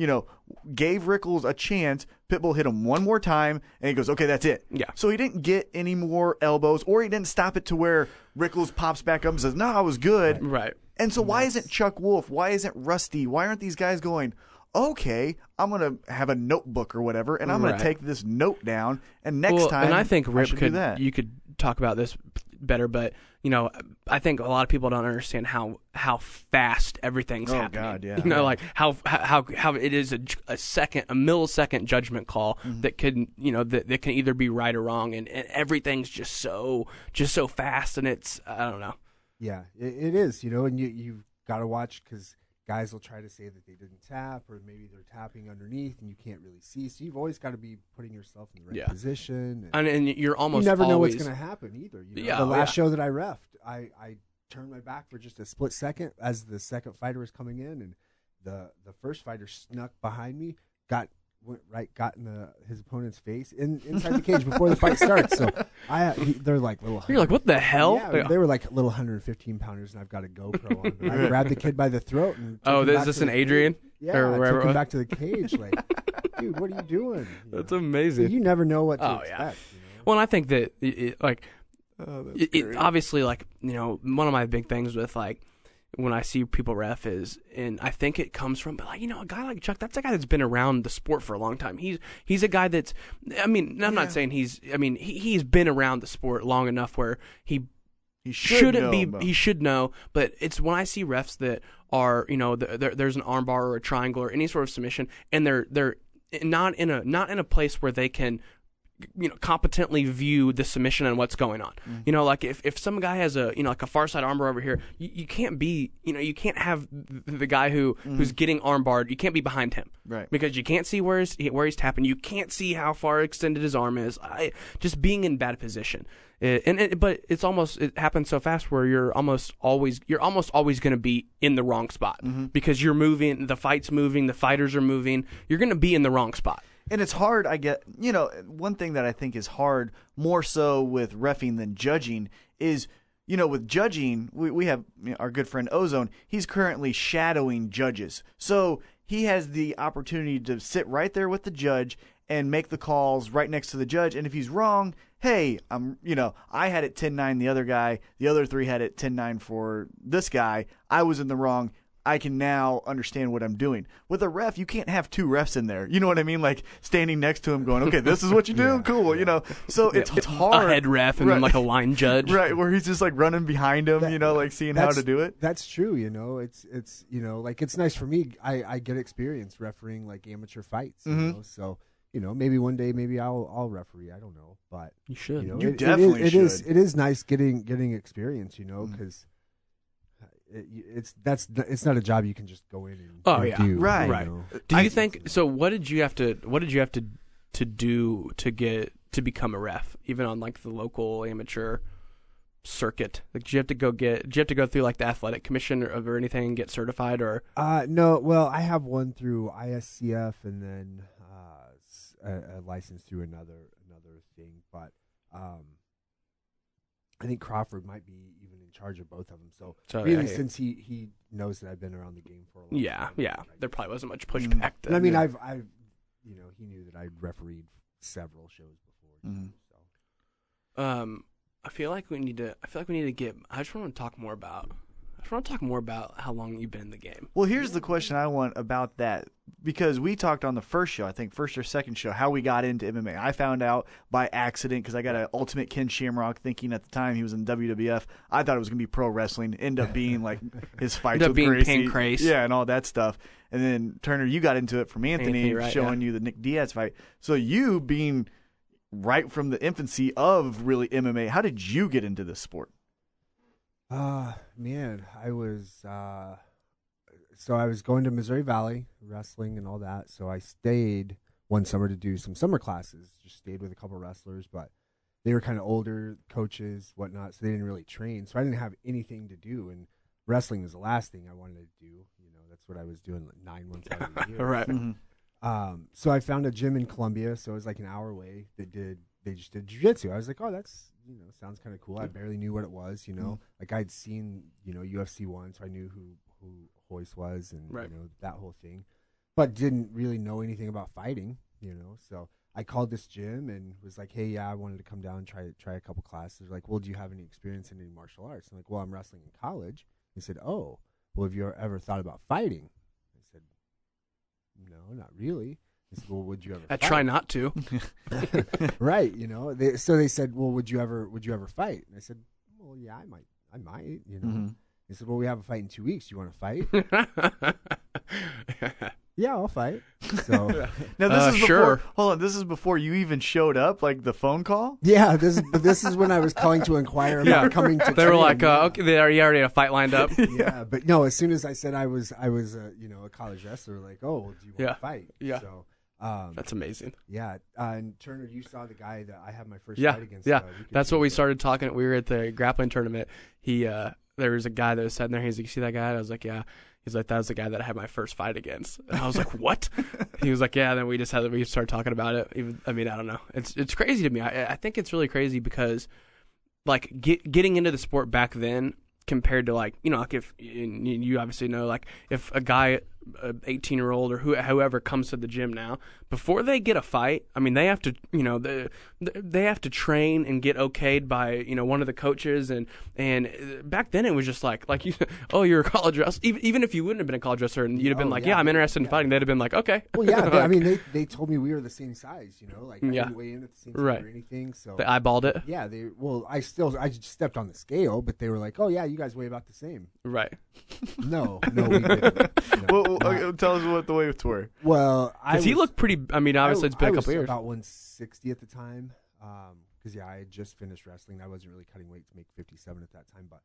gave Rickles a chance. Pitbull hit him one more time, and he goes, okay, that's it. Yeah. So he didn't get any more elbows, or he didn't stop it to where Rickles pops back up and says, no, I was good. Right. And so why isn't Chuck Wolf, why isn't Rusty, why aren't these guys going, okay, I'm going to have a notebook or whatever, and I'm going to take this note down, and next time and I think Rip do that. You could talk about this better, but I think a lot of people don't understand how fast everything's happening. God, yeah. Like how it is a millisecond judgment call that can that can either be right or wrong, and everything's just so fast, and it's, I don't know. Yeah, it is, and you've got to watch, because guys will try to say that they didn't tap, or maybe they're tapping underneath and you can't really see. So you've always got to be putting yourself in the right position. And you're almost you never know always, what's going to happen either. Yeah, the last show that I refed, I turned my back for just a split second as the second fighter was coming in, and the first fighter snuck behind me, got in his opponent's face inside the cage before the fight starts. So they're like little. You're like, what the hell? Yeah, they were like little 115 pounders, and I've got a GoPro on. But I grabbed the kid by the throat and. Is this an Adrian? Yeah, or I took him back to the cage. Like, dude, what are you doing? That's amazing. You never know what to expect. Yeah. Well, and I think that it obviously, like, one of my big things with, like, when I see people ref is, and I think it comes from, but, like, a guy like Chuck, that's a guy that's been around the sport for a long time. He's a guy that's, I mean, I'm not saying he's been around the sport long enough where he shouldn't be, he should know, but it's when I see refs that are, there's an armbar or a triangle or any sort of submission, and they're not in a place where they can, competently view the submission and what's going on. Like if some guy has a, like a far side armbar over here, you can't be, you can't have the guy who's getting armbarred, you can't be behind him. Right. Because you can't see where he's tapping. You can't see how far extended his arm is. Just being in bad position. But it happens so fast where you're almost always going to be in the wrong spot because you're moving, the fight's moving, the fighters are moving. You're going to be in the wrong spot. And it's hard, I get, one thing that I think is hard more so with reffing than judging is, with judging, we have our good friend Ozone. He's currently shadowing judges. So he has the opportunity to sit right there with the judge and make the calls right next to the judge. And if he's wrong, hey, I had it 10-9 the other guy. The other three had it 10-9 for this guy. I was in the wrong. I can now understand what I'm doing. With a ref, you can't have two refs in there. You know what I mean? Like standing next to him going, okay, this is what you do? Cool. So it's hard. A head ref and then like a line judge. Right, where he's just like running behind him, like seeing how to do it. That's true, It's like it's nice for me. I get experience refereeing like amateur fights, so maybe one day, maybe I'll referee. I don't know, but you should. You definitely should. It is nice getting experience, because it's not a job you can just go in and do. Right. Right. Do you think so? What did you have to do to become a ref, even on like the local amateur circuit? Like, do you have to go through like the athletic commission or anything and get certified, or? No. Well, I have one through ISCF and then a license through another thing, but I think Crawford might be even in charge of both of them. So really, since he knows that I've been around the game for a long time. Yeah. There probably wasn't much pushback. I mean, I've he knew that I'd refereed several shows before. Mm-hmm. So. I feel like we need to get. I just want to talk more about how long you've been in the game. Well, here's the question I want about that, because we talked on the first show, I think first or second show, how we got into MMA. I found out by accident because I got an Ultimate Ken Shamrock, thinking at the time he was in WWF. I thought it was going to be pro wrestling. Ended up being like his fights with Gracie. Pancrase. Yeah, and all that stuff. And then Turner, you got into it from Anthony right, showing you the Nick Diaz fight. So you being right from the infancy of really MMA, how did you get into this sport? Man, I was so I was going to Missouri Valley wrestling and all that. So I stayed one summer to do some summer classes. Just stayed with a couple wrestlers, but they were kind of older coaches, whatnot, so they didn't really train. So I didn't have anything to do, and wrestling was the last thing I wanted to do. You know, that's what I was doing 9 months out of the year. Right. Mm-hmm. So I found a gym in Columbia, so it was like an hour away. They just did jiu-jitsu. I was like, oh, that's, sounds kind of cool. I barely knew what it was, Like I'd seen, UFC 1, so I knew who Hoist was and, that whole thing. But didn't really know anything about fighting, So I called this gym and was like, hey, yeah, I wanted to come down and try a couple classes. They're like, well, do you have any experience in any martial arts? I'm like, well, I'm wrestling in college. They said, oh, well, have you ever thought about fighting? I said, no, not really. They said, well, would you ever fight? Try not to. Right, so they said, well, would you ever fight? And I said, well, yeah, I might, Mm-hmm. They said, well, we have a fight in 2 weeks. You want to fight? Yeah, I'll fight. So now this is before, sure. Hold on, this is before you even showed up, like the phone call? Yeah, this is when I was calling to inquire about coming to They were like, okay, they already had a fight lined up. Yeah, but no, as soon as I said I was a college wrestler, like, oh, well, do you want to fight? Yeah. So that's amazing. Yeah, and Turner, you saw the guy that I had my first Yeah, fight against. yeah. That's what we started talking. We were at the grappling tournament. There was a guy that was sitting there. He's like, you see that guy? I was like, yeah. He's like, that was the guy that I had my first fight against. And I was like, what? He was like, yeah. And then we started talking about it. I don't know. It's crazy to me. I think it's really crazy because, like, getting into the sport back then compared to like if you obviously know, like if a guy, 18-year-old or whoever comes to the gym now, before they get a fight, I mean they have to they have to train and get okayed by one of the coaches, and back then it was just like oh, you're a college wrestler. Even if you wouldn't have been a college wrestler and you'd have been yeah, I'm interested in fighting, they'd have been like, okay. Well, yeah, I mean they told me we were the same size, like I didn't weigh in at the same time or anything, so they eyeballed it. Yeah, I just stepped on the scale, but they were like, oh yeah, you guys weigh about the same. Right. No, we didn't. No. Well, tell us what the weights were. Well, he looked pretty. I mean, obviously it's been a couple years. About 160 at the time, because I had just finished wrestling. I wasn't really cutting weight to make 57 at that time, but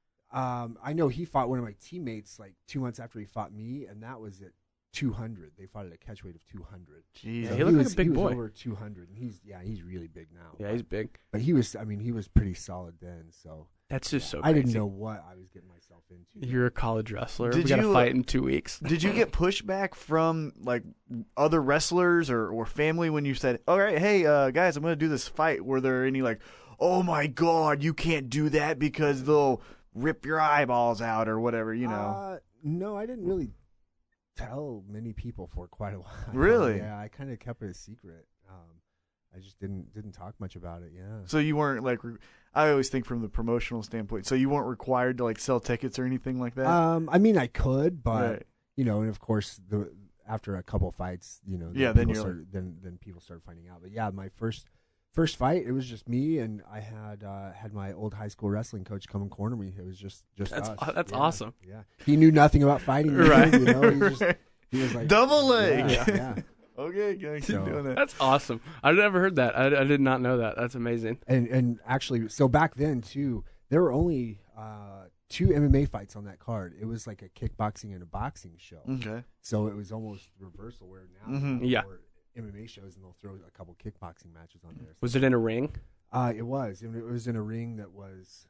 I know he fought one of my teammates like 2 months after he fought me, and that was at 200. They fought at a catch weight of 200. Jeez, yeah, he looked like a big boy. He was over 200, and he's really big now. Yeah, he's big. But he was pretty solid then. So that's just so. I didn't know what I was getting myself into. You're a college wrestler. We got to fight in 2 weeks. Did you get pushback from like other wrestlers or family when you said, "All right, hey guys, I'm going to do this fight"? Were there any like, "Oh my God, you can't do that because they'll rip your eyeballs out" or whatever? No, I didn't really tell many people for quite a while. Really? Yeah, I kind of kept it a secret. I just didn't talk much about it. Yeah. So you weren't like, I always think from the promotional standpoint. So you weren't required to like sell tickets or anything like that. I mean, I could, but and of course, after a couple fights, then people started finding out. But yeah, my first fight, it was just me, and I had my old high school wrestling coach come and corner me. It was just us. That's awesome. Yeah, he knew nothing about fighting. Right. He was like double leg. Yeah. Okay, keep doing that. That's awesome. I've never heard that. I did not know that. That's amazing. And actually, so back then too, there were only 2 MMA fights on that card. It was like a kickboxing and a boxing show. Okay. So it was almost reversal where now Mhm. Yeah. for MMA shows and they'll throw a couple kickboxing matches on there. Was it in a ring? It was. And it was in a ring that was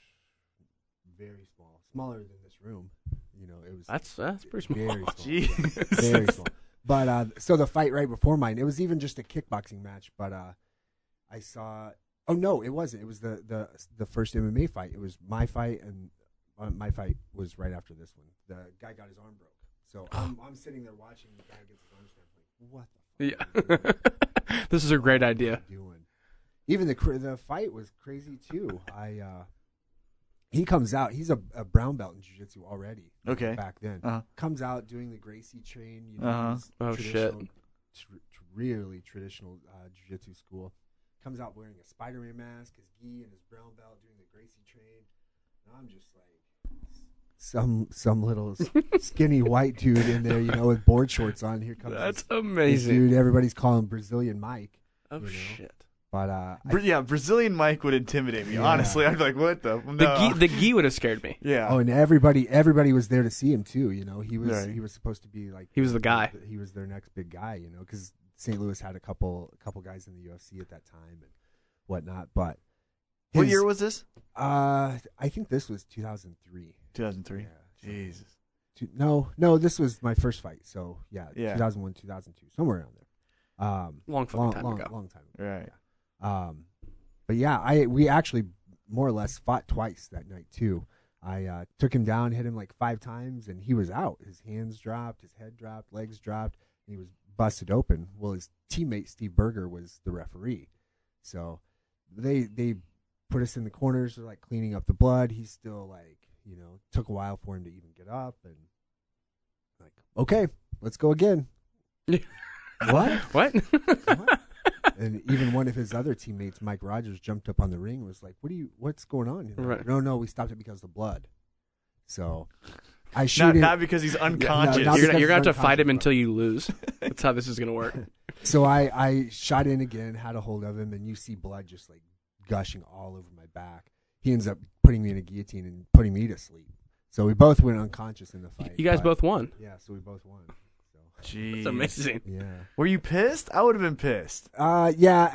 very small, smaller than this room. You know, it was That's pretty small. very small. Jeez. Yeah, very small. But so the fight right before mine, it was even just a kickboxing match. But I saw. Oh no, it wasn't. It was the first MMA fight. It was my fight, and my fight was right after this one. The guy got his arm broke. So I'm sitting there watching the guy gets his arm snapped. Like, what the fuck? Yeah. This is a great idea. Doing. Even the fight was crazy too. He comes out. He's a brown belt in jiu-jitsu already. Okay. Back then, comes out doing the Gracie train. You know, his Oh, shit. Really traditional jiu-jitsu school. Comes out wearing a Spider-Man mask, his gi, and his brown belt, doing the Gracie train. And I'm just like some little skinny white dude in there, you know, with board shorts on. Here comes That's this amazing. dude. Everybody's calling him Brazilian Mike. Oh you know? shit. But Brazilian Mike would intimidate me. Yeah. Honestly, I'd be like, "What the?" No. The gi would have scared me. Yeah. and everybody was there to see him too. You know, he was Right. he was supposed to be like He was the guy. He was their next big guy. You know, because St. Louis had a couple guys in the UFC at that time and whatnot. But What year was this? I think this was 2003. 2003. Yeah, so- Jesus. No, this was my first fight. So yeah. 2001, 2002, somewhere around there. Long fucking time ago. Long time ago. Right. Yeah. But yeah, we actually more or less fought twice that night too. I took him down, hit him like 5 times, and he was out. His hands dropped, his head dropped, legs dropped, and he was busted open. Well, his teammate Steve Berger was the referee, so they put us in the corners, they're like cleaning up the blood. He's still like, you know, took a while for him to even get up, and like, okay, let's go again. What? What? What? And even one of his other teammates, Mike Rogers, jumped up on the ring and was like, what's going on? And Right. No, we stopped it because of the blood. So I shoot Not because he's unconscious. not You're because gonna have to it's fight him unconscious, until you lose. That's how this is gonna work. So I shot in again, had a hold of him, and you see blood just like gushing all over my back. He ends up putting me in a guillotine and putting me to sleep. So we both went unconscious in the fight. You guys but- both won. Yeah, so we both won. So Jeez. It's amazing. yeah. Were you pissed? I would have been pissed. Yeah.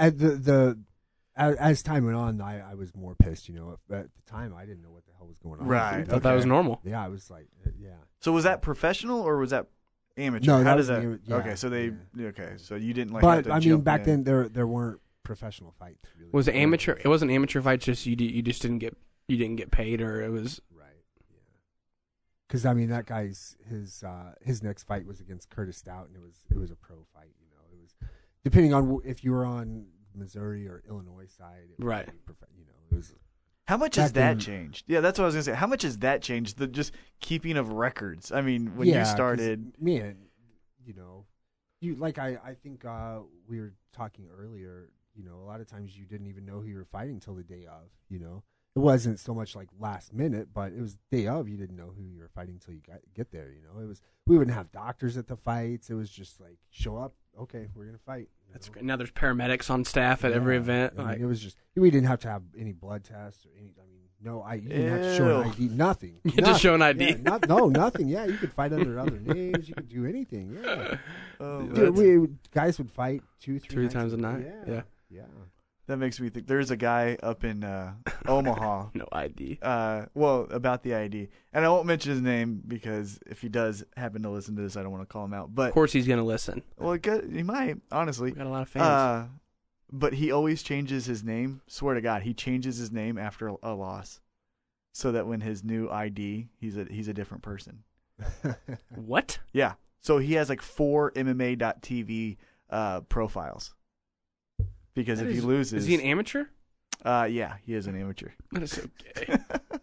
As time went on, I was more pissed. You know, at the time I didn't know what the hell was going on. Right. I thought that was normal. Yeah, I was like, yeah. So was that professional or was that amateur? No, How that does was that? yeah, Okay, so they. yeah. Okay, so you didn't like. have But to I mean, jump back in. then there weren't professional fights. Really. Was it amateur? It wasn't amateur fights. Just you just didn't get paid, or it was. Right. Yeah. Because I mean, that guy's his next fight was against Curtis Stout, and it was a pro fight. You know, it was depending on if you were on Missouri or Illinois side. It was Right. You know, it was. How much has back that then- changed? Yeah, that's what I was gonna say. How much has that changed? The just keeping of records. I mean, when you 'cause, started. man, you know, you like I think we were talking earlier. You know, a lot of times you didn't even know who you were fighting till the day of. You know, it wasn't so much like last minute, but it was day of. You didn't know who you were fighting till you get there. You know, we wouldn't have doctors at the fights. It was just like show up. Okay, we're gonna fight. you That's know? great. Now there's paramedics on staff at every Yeah, event. I mean, Like, it was just we didn't have to have any blood tests or any. I mean, no, you didn't have to show an Ew. ID. Nothing. You had to show an ID. Yeah, nothing. Yeah, you could fight under other names. You could do anything. Yeah. Oh, Dude, guys would fight 2-3 3 times a night. Yeah. Yeah. that makes me think. There's a guy up in Omaha. No ID. Well, about the ID, and I won't mention his name because if he does happen to listen to this, I don't want to call him out. But Of course he's gonna listen. well, he might honestly. We got a lot of fans. But he always changes his name. Swear to God, he changes his name after a loss, so that when his new ID, he's a different person. What? Yeah. So he has like 4 MMA.TV profiles. Because That if he is- loses, Is he an amateur? yeah, he is an amateur. That is so gay.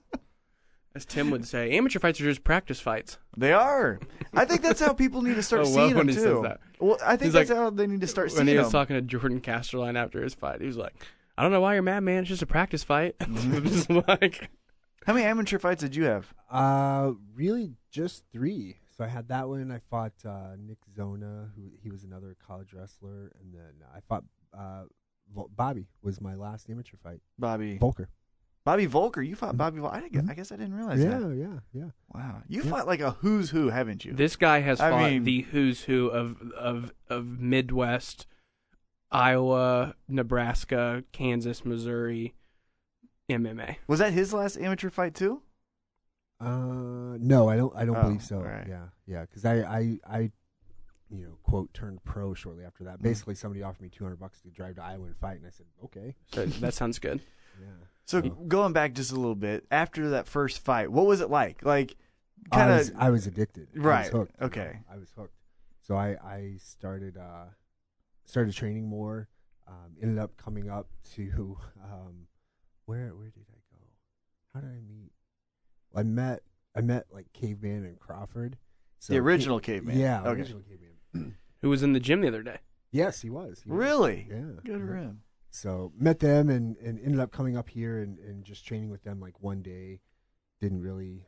As Tim would say, amateur fights are just practice fights. They are. I think that's how people need to start I love seeing when them he too. says that. Well, I think He's that's like- how they need to start When seeing he was them. talking to Jordan Casterline after his fight, he was like, "I don't know why you're mad, man. It's just a practice fight." Just like, How many amateur fights did you have? really just 3. So I had that one. I fought Nick Zona, he was another college wrestler, and then I fought Bobby was my last amateur fight. Bobby. Volker. Bobby Volker, you fought Bobby Volker. I guess I didn't realize that. Yeah. Wow, you fought like a who's who, haven't you? This guy has fought the who's who of Midwest, Iowa, Nebraska, Kansas, Missouri, MMA. Was that his last amateur fight too? No, I don't believe so. Right. Yeah, because I quote turned pro shortly after that. Basically, somebody offered me $200 to drive to Iowa and fight, and I said okay. So that sounds good. Yeah. So going back just a little bit, after that first fight, what was it like? Like, kind of. I was addicted. Right. I was hooked. Okay. I was hooked. So I started training more. Ended up coming up to where did I go? How did I meet? I met like Caveman and Crawford. So the original Caveman. Yeah, okay. original Caveman. Who was in the gym the other day? Yes, he was. Really? Yeah. Good for him. So met them and ended up coming up here and just training with them like one day. Didn't really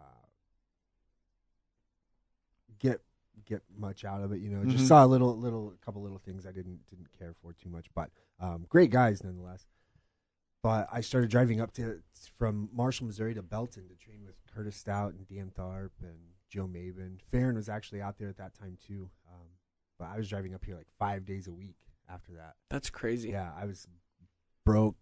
get much out of it, Just saw a couple little things I didn't care for too much, but great guys nonetheless. But I started driving up from Marshall, Missouri to Belton to train with Curtis Stout and Dan Tharp and Joe Maben. Farron was actually out there at that time too. But I was driving up here like 5 days a week after that. That's crazy. Yeah, I was broke.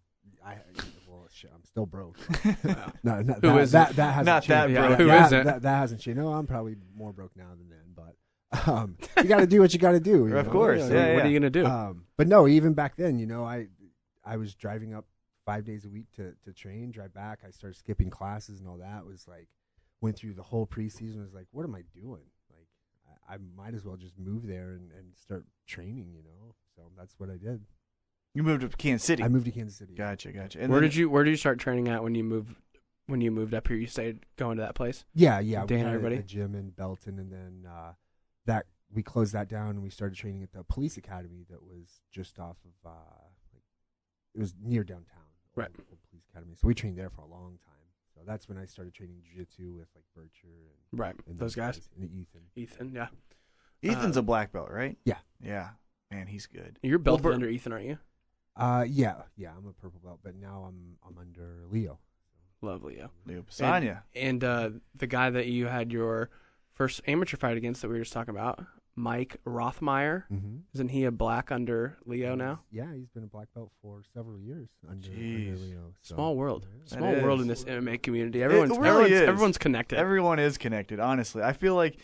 I'm still broke. No, Who is that hasn't not that changed. broke? Who that, is it? That hasn't changed. No, I'm probably more broke now than then. But you got to do what you got to do. Of course. So what are you gonna do? But no, even back then, I was driving up 5 days a week to train, drive back. I started skipping classes and all that. Was like, went through the whole preseason. Was like, what am I doing? Like, I might as well just move there and start training. So that's what I did. You moved to Kansas City. I moved to Kansas City. Gotcha. And Where did you start training at when you moved up here? You stayed going to that place? Yeah. Dan We had everybody? a gym in Belton, and then that we closed that down and we started training at the police academy that was just off of it was near downtown. Right. Old police academy. So we trained there for a long time. So that's when I started training jiu-jitsu with like Bircher and those guys. And Ethan, yeah. Ethan's a black belt, right? Yeah. Yeah. Man, he's good. You're belted under Ethan, aren't you? Yeah, I'm a purple belt, but now I'm under Leo. Lovely, yeah. Leo Pisania. And the guy that you had your first amateur fight against that we were just talking about, Mike Rothmeyer, isn't he a black under Leo now? Yeah, he's been a black belt for several years under Jeez. Leo. So. Small world. That Small world is. in this MMA community. Everyone's connected. Everyone is connected, honestly. I feel like,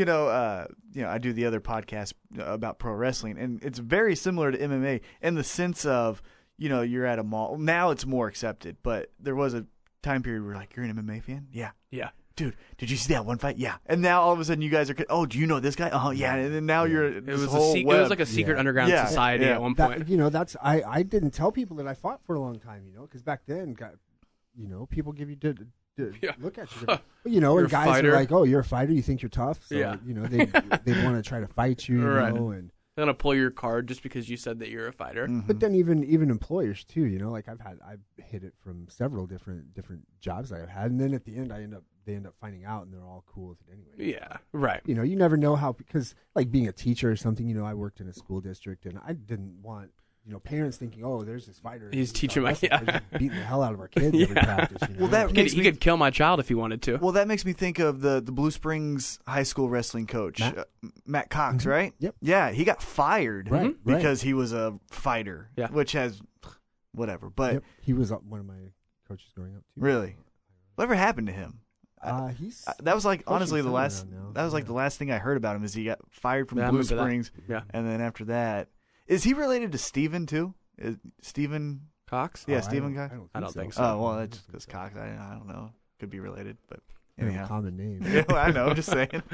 I do the other podcast about pro wrestling, and it's very similar to MMA in the sense of, you're at a mall. Now it's more accepted, but there was a time period where you're an MMA fan? Yeah. Yeah. Dude, did you see that one fight? Yeah. And now all of a sudden you guys are, oh, do you know this guy? Oh, yeah. And then now you're It was like a secret underground society at one point. I didn't tell people that I fought for a long time, because back then, people give you look at you. You're and a guys fighter. are like, oh, you're a fighter, you think you're tough. So, Yeah. they want to try to fight you, Right. and They're gonna pull your card just because you said that you're a fighter. but then even employers too, like I've hit it from several different jobs I've had, and then at the end they end up finding out, and they're all cool with it anyway. Yeah, right. You never know how, because like being a teacher or something, I worked in a school district, and I didn't want parents thinking, oh, there's this fighter. He's teaching my beating the hell out of our kids every practice. Well, that He could kill my child if he wanted to. Well, that makes me think of the Blue Springs high school wrestling coach, Matt Cox, right? Yep. Yeah, he got fired Right. because he was a fighter, Yeah. which has whatever. But Yep. He was one of my coaches growing up too. really, whatever happened to him? He's That was like honestly the somewhere last. around now. That was like the last thing I heard about him is he got fired from Yeah, I Blue remember that. Springs, Yeah. and then after that, is he related to Steven too? Is Steven? Cox? Yeah, I Stephen don't- Cox. I don't think so. Oh well, that's just because Cox. I don't know. Could be related, but They have a anyhow. common name. Yeah, I know. I'm just saying.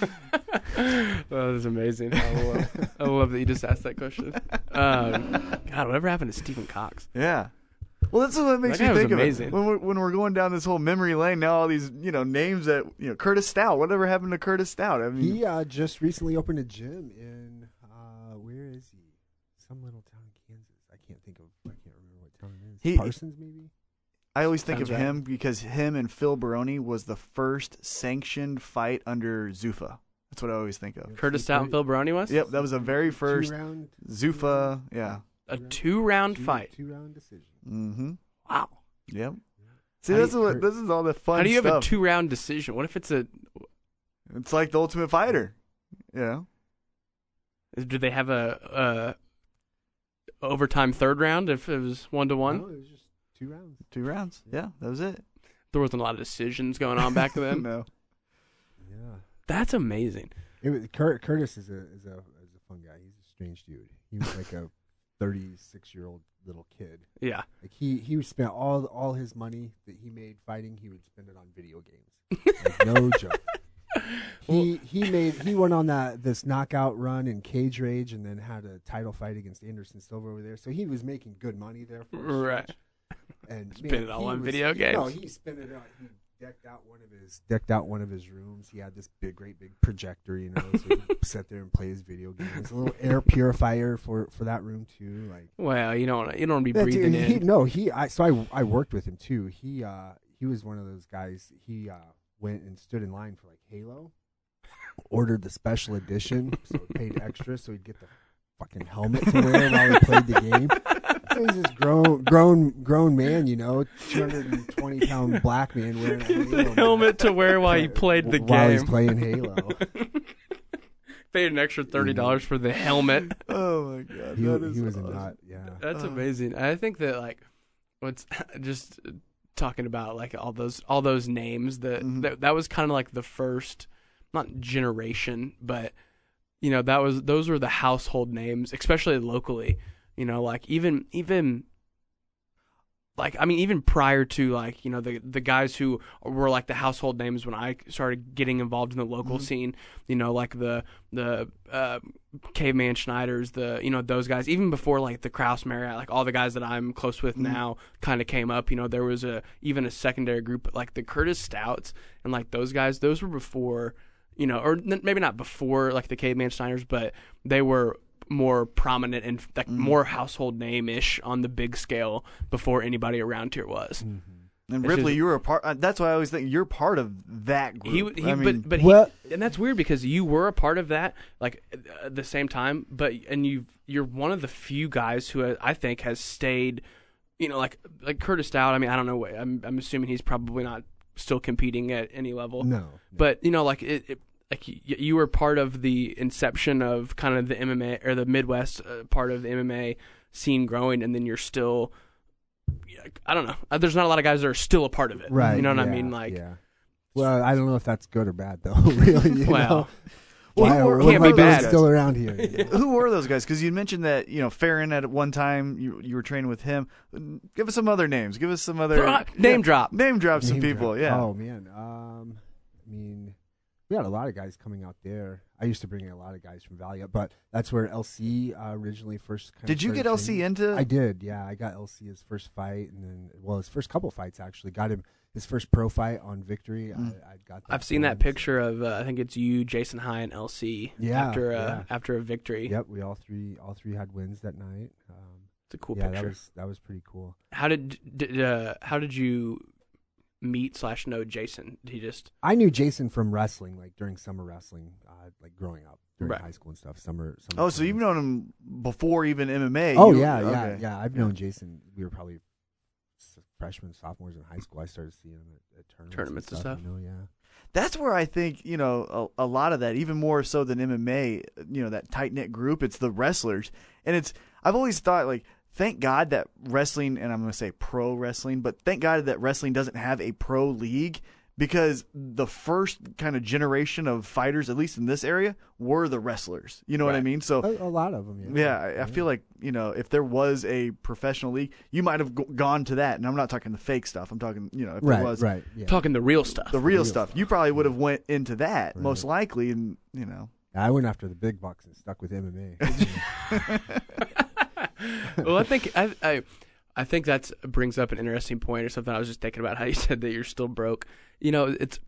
That is amazing. I love that you just asked that question. God, whatever happened to Stephen Cox? Yeah. Well, that's what makes That me guy was think of amazing. it. When we're going down this whole memory lane, now all these names that Curtis Stout. Whatever happened to Curtis Stout? I mean, He just recently opened a gym in where is he? Some little town in Kansas. I can't remember what town it is. Parsons, maybe. I always think Sounds of right. him because him and Phil Baroni was the first sanctioned fight under Zuffa. That's what I always think of. Curtis Stout and Phil Baroni was? Yep, that was the very first Two-round Zuffa. Yeah. A 2-round fight. 2-round decision. Mm-hmm. Wow. Yep. See, this is all the fun stuff. How do you have a 2-round decision? What if it's It's like the Ultimate Fighter, you know? Do they have a overtime 3rd round if it was 1-1? No, it was just 2 rounds. 2 rounds. Yeah, that was it. There wasn't a lot of decisions going on back then. No. Yeah. That's amazing. Curtis is a fun guy. He's a strange dude. He was like a 36-year-old little kid. Yeah. Like he would spend all his money that he made fighting, he would spend it on video games. Like, no joke. He went on this knockout run in Cage Rage and then had a title fight against Anderson Silva over there. So he was making good money there for a Right. stretch. And Spend it all on video games. No, he spent it on. He decked out one of his rooms. He had this great big projector, you know, so he could sit there and play his video games. A little air purifier for that room too. Like, well, you don't want to be yeah, breathing dude, in. I worked with him too. He was one of those guys. He went and stood in line for like Halo, ordered the special edition, so he paid extra, so he'd get the fucking helmet to wear while he played the game. So he's this grown man, you know, 220-pound black man wearing a Halo helmet to wear while he played the game. While he's playing Halo. Paid an extra $30 for the helmet. Oh my god, He was awesome. a nut, yeah. That's amazing. I think that like what's just talking about like all those names that was kind of like the first, not generation, but you know those were the household names, especially locally. You know, like even like I mean even prior to like you know the guys who were like the household names when I started getting involved in the local scene. You know, like the Caveman Schneiders, those guys. Even before like the Kraus Marriott, like all the guys that I'm close with now kind of came up. You know, there was even a secondary group like the Curtis Stouts and like those guys. Those were before. You know, or maybe not before like the Caveman Schneiders, but they were more prominent and like more household name-ish on the big scale before anybody around here was. And Ripley, you were a part. That's why I always think you're part of that group. And that's weird because you were a part of that, like at the same time. You're one of the few guys who I think has stayed. You know, like Curtis Stout. I mean, I don't know. I'm assuming he's probably not still competing at any level. No. But you know, like like you were part of the inception of kind of the MMA or the Midwest part of the MMA scene growing, and then you're still, I don't know. There's not a lot of guys that are still a part of it. Right. You know what I mean? Like, yeah. Well, I don't know if that's good or bad though. Really. You know? Well, can't be bad. Still around here. You know? Who were those guys? Because you mentioned that Farron at one time you were training with him. Give us some other names. Give us some other name drop. Name drop some people. Yeah. Oh man. I mean, we had a lot of guys coming out there. I used to bring in a lot of guys from Valley Up, but that's where LC originally first. Did you get LC into? I did. Yeah, I got LC his first fight, and then his first couple fights actually. Got him his first pro fight on Victory. I got. I've seen that picture of I think it's you, Jason High, and LC. Yeah. After a victory. Yep, we all three had wins that night. It's a cool picture. That was pretty cool. How did you meet / know Jason? I knew Jason from wrestling, like during summer wrestling, like growing up during high school and stuff. Summer. Oh, so you've known him before even MMA? Oh yeah. I've known Jason. We were probably freshmen, sophomores in high school. I started seeing him at tournaments and stuff. Yeah. That's where I think a lot of that, even more so than MMA, that tight knit group. It's the wrestlers, and I've always thought like. Thank God that wrestling, and I'm going to say pro wrestling, but thank God that wrestling doesn't have a pro league because the first kind of generation of fighters, at least in this area, were the wrestlers. You know what I mean? So a lot of them. Yeah, I feel like if there was a professional league, you might have gone to that. And I'm not talking the fake stuff. I'm talking if there was talking the real stuff. The real stuff. You probably would have went into that most likely, and I went after the big bucks and stuck with MMA. Well, I think I think that brings up an interesting point or something. I was just thinking about how you said that you're still broke. It's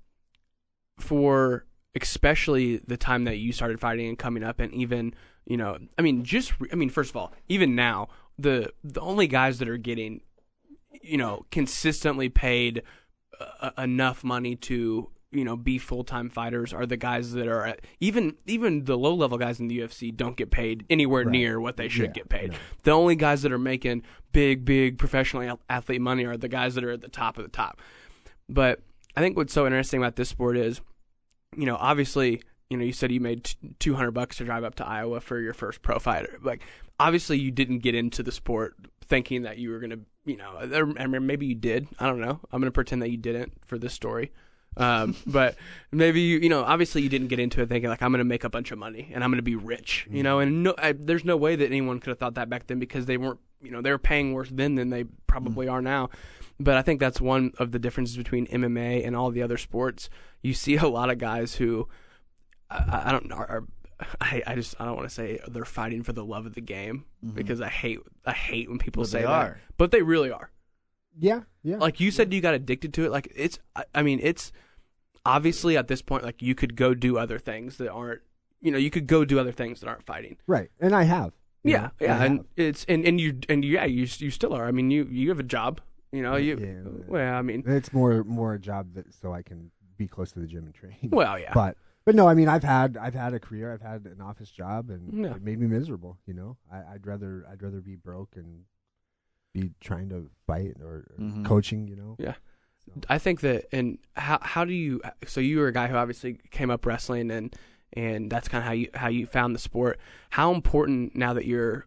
for especially the time that you started fighting and coming up, and even first of all, even now the only guys that are getting consistently paid enough money to be full-time fighters are the guys that are even the low-level guys in the UFC don't get paid anywhere near what they should get paid. No. The only guys that are making big professional athlete money are the guys that are at the top of the top. But I think what's so interesting about this sport is, obviously, you said you made $200 to drive up to Iowa for your first pro fighter. Like, obviously you didn't get into the sport thinking that you were going to, maybe you did. I don't know. I'm going to pretend that you didn't for this story. But maybe obviously you didn't get into it thinking like I'm going to make a bunch of money and I'm going to be rich, and there's no way that anyone could have thought that back then because they weren't, they were paying worse then than they probably are now. But I think that's one of the differences between MMA and all the other sports. You see a lot of guys who I don't know I don't want to say they're fighting for the love of the game because I hate when people say that, but they really are. Yeah. Like you said, you got addicted to it. Like it's obviously at this point, like you could go do other things that aren't, you could go do other things that aren't fighting. Right. And I have. Yeah. And it's, and you still are. I mean, you have a job, well, I mean, it's more a job so I can be close to the gym and train. Well, yeah. But no, I mean, I've had a career, I've had an office job and it made me miserable. I'd rather be broke and be trying to fight or coaching, Yeah. So. I think that, and how do you, so you were a guy who obviously came up wrestling and that's kind of how you found the sport. How important now that you're,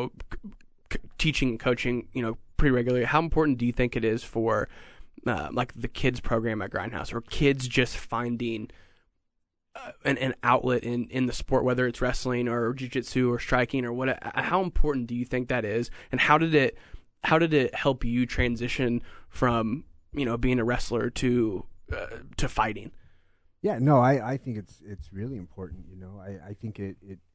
teaching and coaching, pretty regularly, how important do you think it is for like the kids program at Grindhouse or kids just finding an outlet in the sport, whether it's wrestling or jiu-jitsu or striking or what? How important do you think that is, and how did it help you transition from being a wrestler to fighting? Yeah, no, I think it's really important. I think it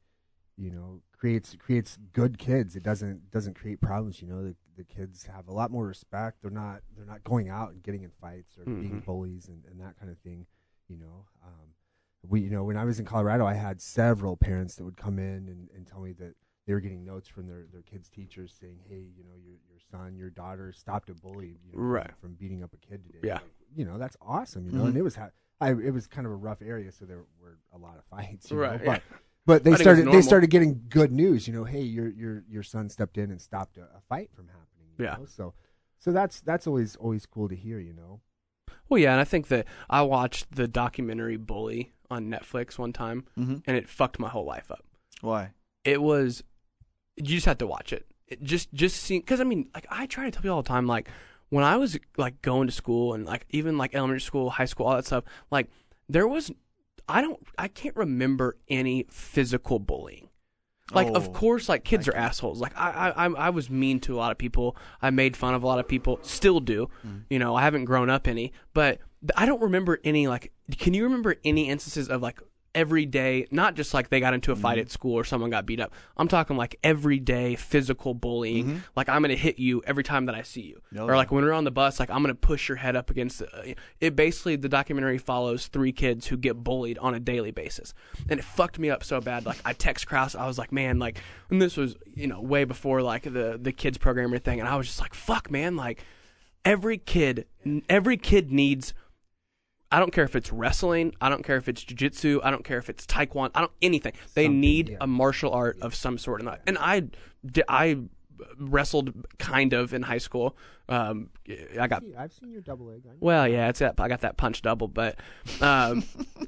creates good kids. It doesn't create problems. The kids have a lot more respect. They're not going out and getting in fights or being bullies and that kind of thing. When I was in Colorado, I had several parents that would come in and tell me that they were getting notes from their kids' teachers saying, "Hey, your son, your daughter stopped a bully from beating up a kid today." Yeah, like, that's awesome. And it was kind of a rough area, so there were a lot of fights. Right. But they started getting good news. Hey, your son stepped in and stopped a fight from happening. Yeah. So that's always cool to hear. Well, yeah, and I think that I watched the documentary Bully on Netflix one time, and it fucked my whole life up. Why? It was, you just have to watch it. Just seeing, because I mean, like I try to tell people all the time, like when I was like going to school and like even like elementary school, high school, all that stuff, like there was, I can't remember any physical bullying. Like, of course, like kids are assholes. Like I was mean to a lot of people. I made fun of a lot of people. Still do. I haven't grown up any, but I don't remember any. Like, can you remember any instances of like every day, not just like they got into a fight at school or someone got beat up. I'm talking like everyday physical bullying. Like I'm going to hit you every time that I see you. Or like when we're on the bus, like I'm going to push your head up against it. Basically, the documentary follows 3 kids who get bullied on a daily basis. And it fucked me up so bad. Like I text Krause, I was like, man, like, and this was, way before like the kids program or thing. And I was just like, fuck, man, like every kid needs, I don't care if it's wrestling, I don't care if it's jiu-jitsu, I don't care if it's taekwondo, anything. They need a martial art of some sort. And I wrestled kind of in high school. I've seen your double leg. Well, yeah, I got that punch double, but I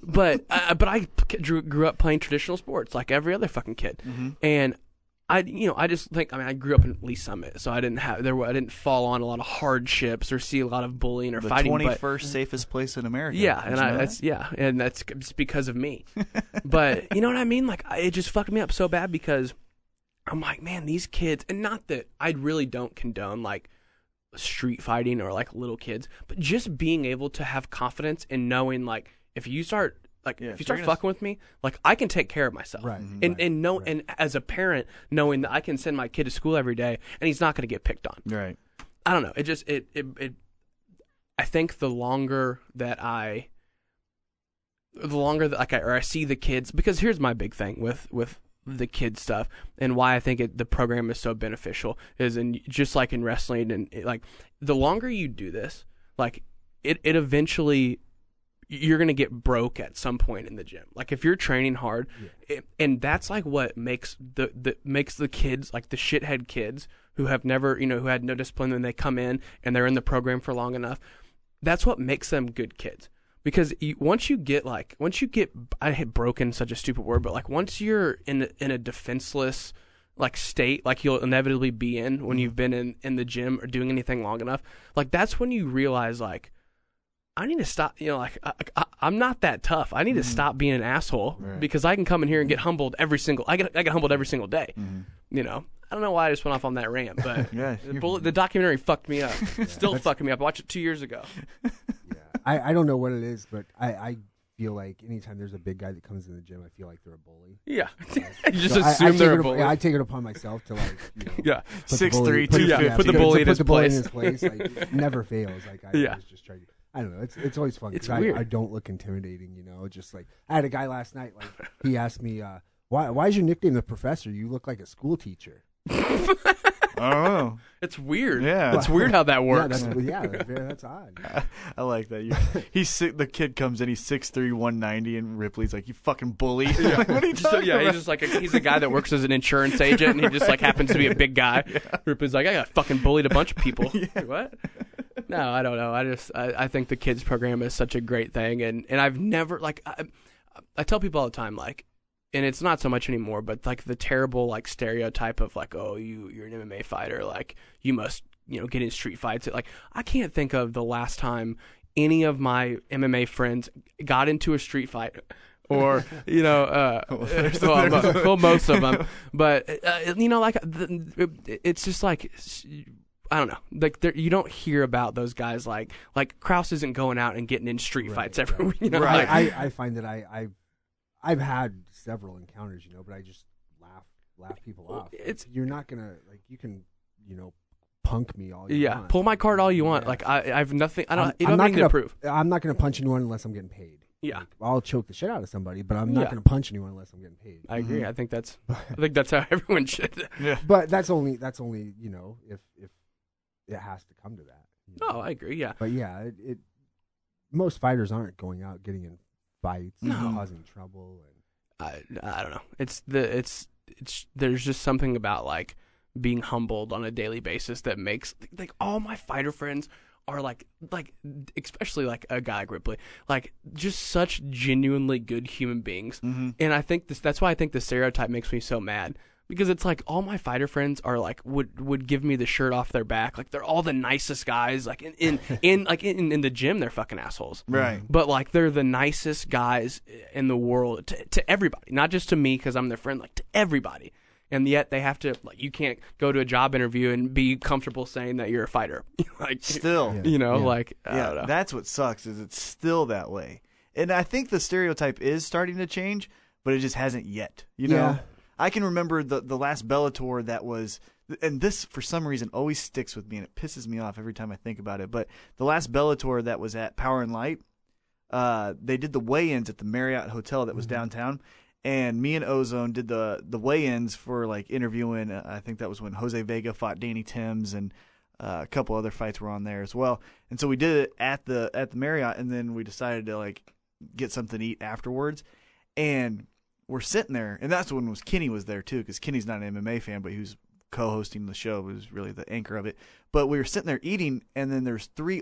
grew up playing traditional sports like every other fucking kid, and I just think, I grew up in Lee Summit, so I didn't fall on a lot of hardships or see a lot of bullying or fighting. The 21st safest place in America. Yeah, and that's because of me. But you know what I mean? Like, it just fucked me up so bad because I'm like, man, these kids, and not that I really don't condone like street fighting or like little kids, but just being able to have confidence in knowing like if you start fucking with me, like I can take care of myself, right? And as a parent, knowing that I can send my kid to school every day and he's not going to get picked on, right? I don't know. I think the longer that I see the kids, because here's my big thing with the kids stuff and why I think the program is so beneficial is, and just like in wrestling, and like the longer you do this, like it eventually you're gonna get broke at some point in the gym. Like if you're training hard, and that's like what makes the kids, like the shithead kids who have never, who had no discipline, and they come in and they're in the program for long enough. That's what makes them good kids. Because once you get, I hate broken, such a stupid word, but like once you're in a defenseless like state, like you'll inevitably be in when you've been in the gym or doing anything long enough, like that's when you realize like, I need to stop, I'm not that tough. I need to stop being an asshole because I can come in here and get humbled I get humbled every single day. I don't know why I just went off on that rant, but the documentary fucked me up. Still fucking me up. I watched it 2 years ago. I don't know what it is, but I feel like anytime there's a big guy that comes in the gym, I feel like they're a bully. Yeah. You just assume they're a bully. I take it upon myself to 6'3", 250. Put the bully in his place. Like, never fails. Like I always just try to. I don't know. It's always fun. It's weird. I don't look intimidating. Just like I had a guy last night. Like he asked me, why is your nickname the Professor? You look like a school teacher. I don't know. It's weird. Yeah. It's weird how that works. That's odd. I like that. The kid comes in, he's 6'3", 190, and Ripley's like, you fucking bully. Like, what are you talking about? He's just like, he's a guy that works as an insurance agent, and he just like happens to be a big guy. Ripley's like, I got fucking bullied a bunch of people. What? No, I don't know. I think the kids program is such a great thing, and I've never, like, I tell people all the time, like, and it's not so much anymore, but like the terrible like stereotype of like, oh, you're an MMA fighter, like you must get in street fights. Like I can't think of the last time any of my MMA friends got into a street fight, or well, most of them, but it's just like. I don't know. Like you don't hear about those guys like Krause isn't going out and getting in street fights every week. I find that I've had several encounters, but I just laugh people off. You're not gonna you can punk me all you want. Pull my card all you want. Like I have nothing. I don't. I'm not anything to prove. I'm not gonna punch anyone unless I'm getting paid. Yeah, I'll choke the shit out of somebody, but I'm not gonna punch anyone unless I'm getting paid. I agree. I think that's how everyone should. Yeah, but that's only if it has to come to that. Oh, I agree. Yeah, but it most fighters aren't going out getting in fights, causing trouble, and I don't know. It's there's just something about like being humbled on a daily basis that makes like all my fighter friends are like especially like a guy like Ripley, like just such genuinely good human beings. And I think that's why I think the stereotype makes me so mad. Because it's like all my fighter friends are like would give me the shirt off their back, like they're all the nicest guys. Like in the gym, they're fucking assholes, right? But like they're the nicest guys in the world to everybody, not just to me because I'm their friend, like to everybody. And yet they have to like you can't go to a job interview and be comfortable saying that you're a fighter. Like still, I don't know. That's what sucks is it's still that way. And I think the stereotype is starting to change, but it just hasn't yet. I can remember the last Bellator that was, and this for some reason always sticks with me, and it pisses me off every time I think about it. But the last Bellator that was at Power and Light, they did the weigh-ins at the Marriott Hotel that was downtown, and me and Ozone did the weigh-ins for like interviewing. I think that was when Jose Vega fought Danny Timms, and a couple other fights were on there as well. And so we did it at the Marriott, and then we decided to like get something to eat afterwards, and we're sitting there, and that's when Kenny was there too, because Kenny's not an MMA fan, but he was co-hosting the show. He was really the anchor of it. But we were sitting there eating, and then there's there's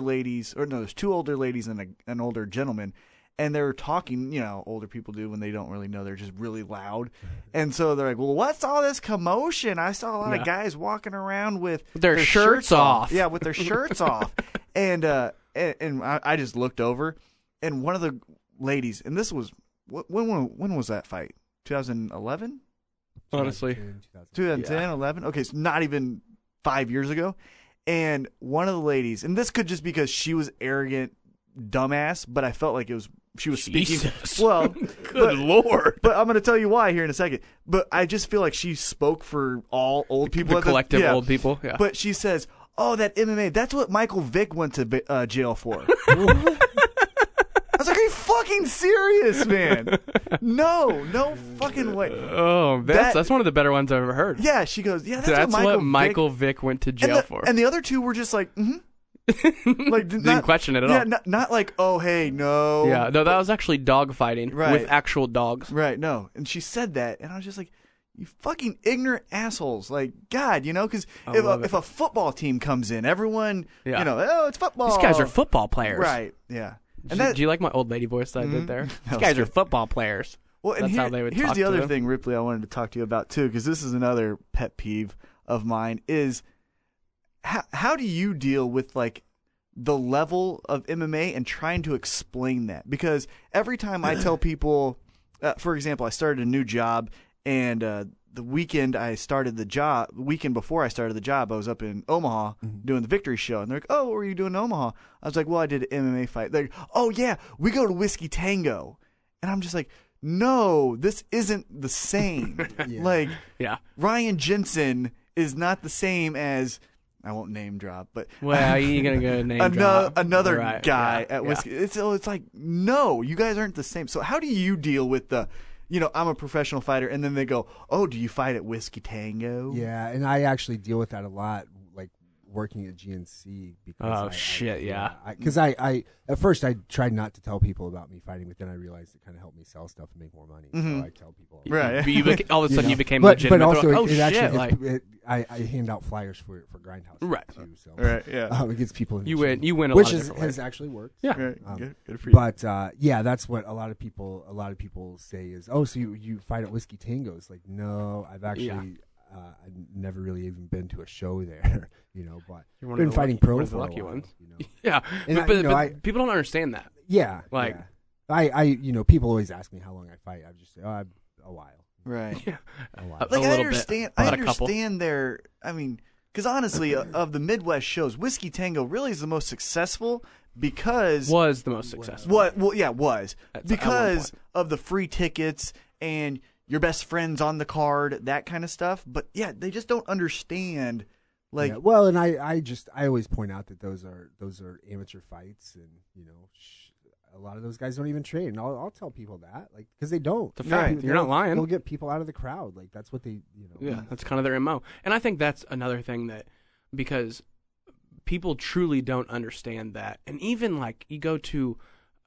two older ladies and an older gentleman, and they're talking, older people do when they don't really know. They're just really loud. And so they're like, well, what's all this commotion? I saw a lot of guys walking around with their shirts off. Yeah, with their shirts off. And I just looked over, and one of the ladies, and this was, when was that fight? 2011? Honestly. 2010, 11? Okay, so not even 5 years ago. And one of the ladies, and this could just because she was arrogant, dumbass, but I felt like she was speaking. Jesus. Well, good Lord. But I'm going to tell you why here in a second. But I just feel like she spoke for all old people. The collective old people, yeah. But she says, oh, that MMA, that's what Michael Vick went to jail for. I was like, are you fucking serious, man? No fucking way. Oh, that's one of the better ones I've ever heard. Yeah, she goes, yeah, that's what Michael Vick went to jail for. And the other two were just like, Like Didn't question it at all. Yeah, not like, oh, hey, no. Yeah, no, that was actually dog fighting with actual dogs. Right, no. And she said that, and I was just like, you fucking ignorant assholes. Like, God, because if a football team comes in, everyone, oh, it's football. These guys are football players. Right, yeah. And do you like my old lady voice that I did there? These guys are football players. Well, and that's how they would here's talk the to other them. thing, Ripley, I wanted to talk to you about, too, because this is another pet peeve of mine, is how do you deal with, like, the level of MMA and trying to explain that? Because every time I tell people, for example, I started a new job, and the weekend before I started the job, I was up in Omaha doing the Victory Show, and they're like, "Oh, what were you doing in Omaha?" I was like, "Well, I did an MMA fight." They're like, "Oh yeah, we go to Whiskey Tango," and I'm just like, "No, this isn't the same." Like, Ryan Jensen is not the same as, I won't name drop, but you're gonna go name drop another guy at Whiskey. It's like, no, you guys aren't the same. So how do you deal with the, I'm a professional fighter, and then they go, oh, do you fight at Whiskey Tango? Yeah, and I actually deal with that a lot, like working at GNC. Because Because I at first I tried not to tell people about me fighting, but then I realized it kind of helped me sell stuff and make more money. So I tell people. Right. All of a sudden you became legitimate. But also, like, it actually, I hand out flyers for Grindhouse. Right. Too, so, right. Yeah. It gets people in. You win a which lot of different ways. has actually worked. Yeah. Right. Good for you. But that's what a lot of people say is, oh, so you fight at Whiskey Tango? It's like, no, I've actually I've never really even been to a show there, but You're been fighting pro for lucky a while, ones. Yeah, but people don't understand that. Yeah, like I people always ask me how long I fight. I just say, a while. Right. Yeah. A while. Like, I understand their. I mean, because honestly, of the Midwest shows, Whiskey Tango really is the most successful because was the most successful. Was because of the free tickets and your best friends on the card, that kind of stuff. But they just don't understand. Like, well, and I always point out that those are amateur fights, and a lot of those guys don't even train. And I'll tell people that, like, because they don't. The fact you're not lying. They'll get people out of the crowd. Like, that's what they, Yeah, that's kind of their MO. And I think that's another thing that, because people truly don't understand that. And even like you go to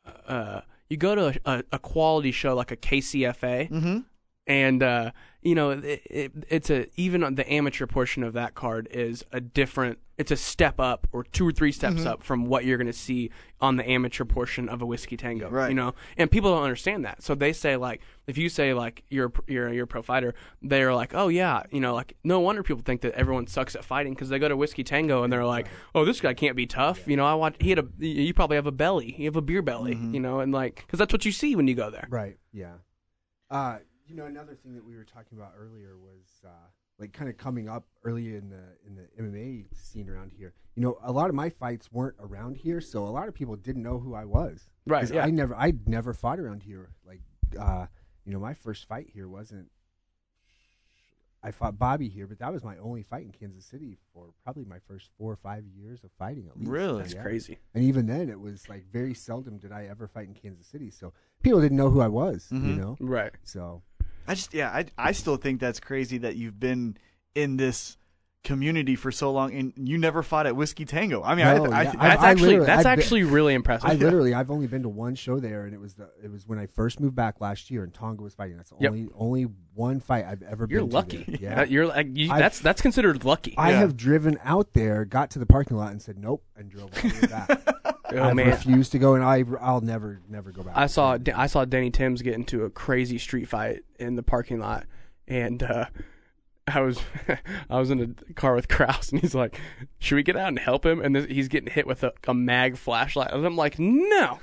a quality show like a KCFA, and it's even the amateur portion of that card is it's a step up or 2 or 3 steps up from what you're going to see on the amateur portion of a Whiskey Tango, right. And people don't understand that. So they say, like, if you say like you're a pro fighter, they're like, oh yeah, like, no wonder people think that everyone sucks at fighting, because they go to Whiskey Tango and they're like, oh, this guy can't be tough. You probably have a belly, you have a beer belly, and like, because that's what you see when you go there. Right. Yeah. Another thing that we were talking about earlier was like kind of coming up early in the MMA scene around here. A lot of my fights weren't around here, so a lot of people didn't know who I was. Right. Yeah. I never fought around here. Like, my first fight here wasn't. I fought Bobby here, but that was my only fight in Kansas City for probably my first 4 or 5 years of fighting. At least. Really? That's crazy. And even then, it was like very seldom did I ever fight in Kansas City, so people didn't know who I was. Right. So. I still think that's crazy that you've been in this community for so long and you never fought at Whiskey Tango. I mean, that's actually really impressive. I've only been to one show there, and it was when I first moved back last year, and Tonga was fighting. That's the only one fight I've ever been to. You're lucky. There. Yeah. That's considered lucky. I have driven out there, got to the parking lot, and said nope, and drove all the way back. I refused to go, and I'll never go back. I saw Denny Timms get into a crazy street fight in the parking lot, and I was in a car with Kraus, and he's like, "Should we get out and help him?" And he's getting hit with a mag flashlight, and I'm like, "No."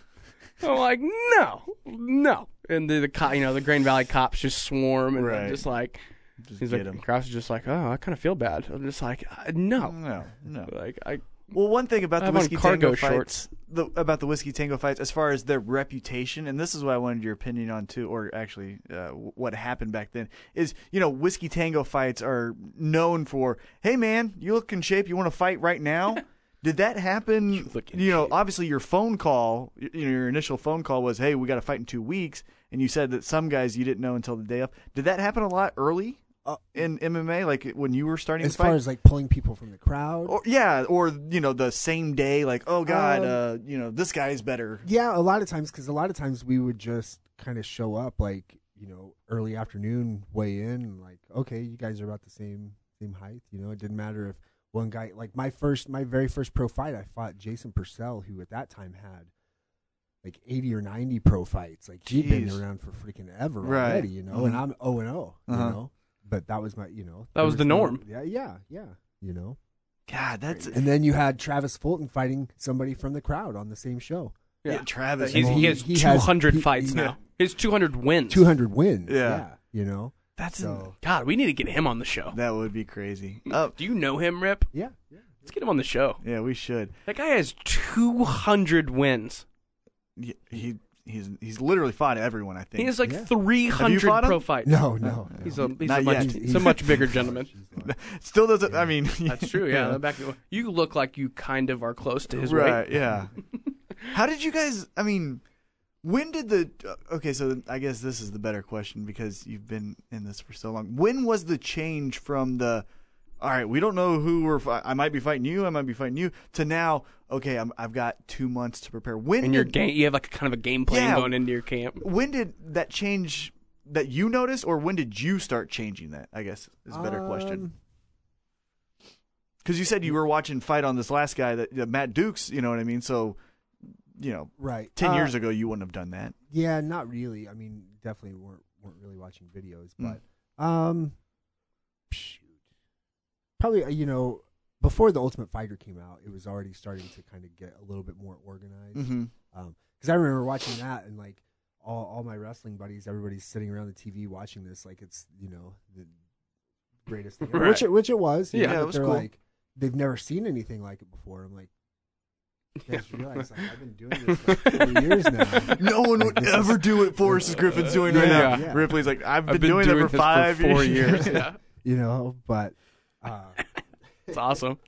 And the Grain Valley cops just swarm, and I'm just like. He's like, Kraus is just like, oh, I kind of feel bad. I'm just like, no. Like Well, one thing about the Whiskey cargo Tango shorts. fights, about the Whiskey Tango fights, as far as their reputation, and this is what I wanted your opinion on too, or actually what happened back then, is, Whiskey Tango fights are known for, hey man, you look in shape, you want to fight right now? Did that happen? Obviously your phone call, your initial phone call was, hey, we got to fight in 2 weeks, and you said that some guys you didn't know until the day of. Did that happen a lot early in MMA, like when you were starting as to fight? far as like pulling people from the crowd? Or the same day, like, oh God, this guy's better. Yeah, a lot of times, because a lot of times we would just kind of show up like, early afternoon, weigh in, and like, okay, you guys are about the same height. It didn't matter if one guy, like my very first pro fight, I fought Jason Purcell, who at that time had like 80 or 90 pro fights. Like he'd been around for freaking ever already, and I'm 0-0, But that was my, that was the norm. Yeah. God, that's. And then you had Travis Fulton fighting somebody from the crowd on the same show. Yeah, Travis. He has 200 fights now. He has 200 wins. 200 wins. Yeah. That's God, we need to get him on the show. That would be crazy. Do you know him, Rip? Yeah. Let's get him on the show. Yeah, we should. That guy has 200 wins. He's literally fought everyone, I think. He has like Have 300 you fought him? pro fights. No. He's Not yet. a much bigger gentleman. Still doesn't. I mean, That's true. Yeah. You look like you kind of are close to his right. weight. Yeah. How did you guys? I mean, when did the? Okay, so I guess this is the better question because you've been in this for so long. When was the change from the? All right, we don't know who I might be fighting you. I might be fighting you. To now, okay, I've got 2 months to prepare. And you have like a kind of a game plan going into your camp. When did that change that you noticed, or when did you start changing that? I guess is a better question. Because you said you were watching fight on this last guy, that Matt Dukes. You know what I mean? So, right. 10 years ago, you wouldn't have done that. Yeah, not really. I mean, definitely weren't really watching videos, but probably before The Ultimate Fighter came out, it was already starting to kind of get a little bit more organized. Because I remember watching that and like all my wrestling buddies, everybody's sitting around the TV watching this like it's the greatest thing, right. which it was. Yeah, it was they're cool. like they've never seen anything like it before. I'm like. You guys realize I've been doing this for 4 years now. No one would ever do what Forrest Griffin's doing right now. Yeah. Ripley's like, I've been doing it for 5 4 years. years. Yeah. But It's awesome.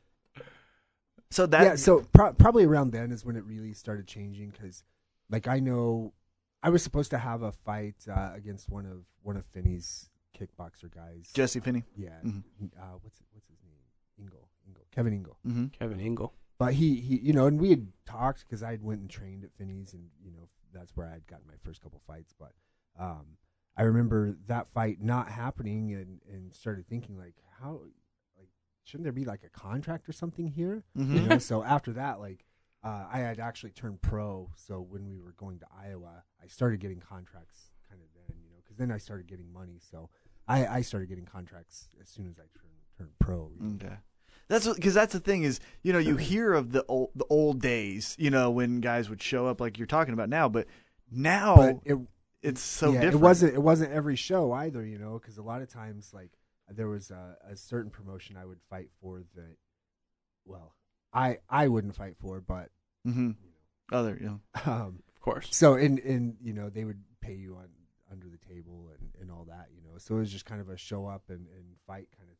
So that probably around then is when it really started changing because, like, I know I was supposed to have a fight against one of Finney's kickboxer guys, Jesse Finney. Yeah, what's his name? Kevin Ingle. Mm-hmm. Kevin Ingle. But he and we had talked because I went and trained at Finney's, and that's where I had gotten my first couple fights. But I remember that fight not happening, and started thinking like, how, like, shouldn't there be like a contract or something here? Mm-hmm. So after that, like, I had actually turned pro. So when we were going to Iowa, I started getting contracts kind of then, because then I started getting money. So I started getting contracts as soon as I turned pro. Okay. That's because that's the thing is, you hear of the old days, when guys would show up like you're talking about now, but now it's so different. It wasn't every show either, because a lot of times like there was a certain promotion I would fight for that, well, I wouldn't fight for, but other, of course. So in they would pay you on under the table and all that, so it was just kind of a show up and fight kind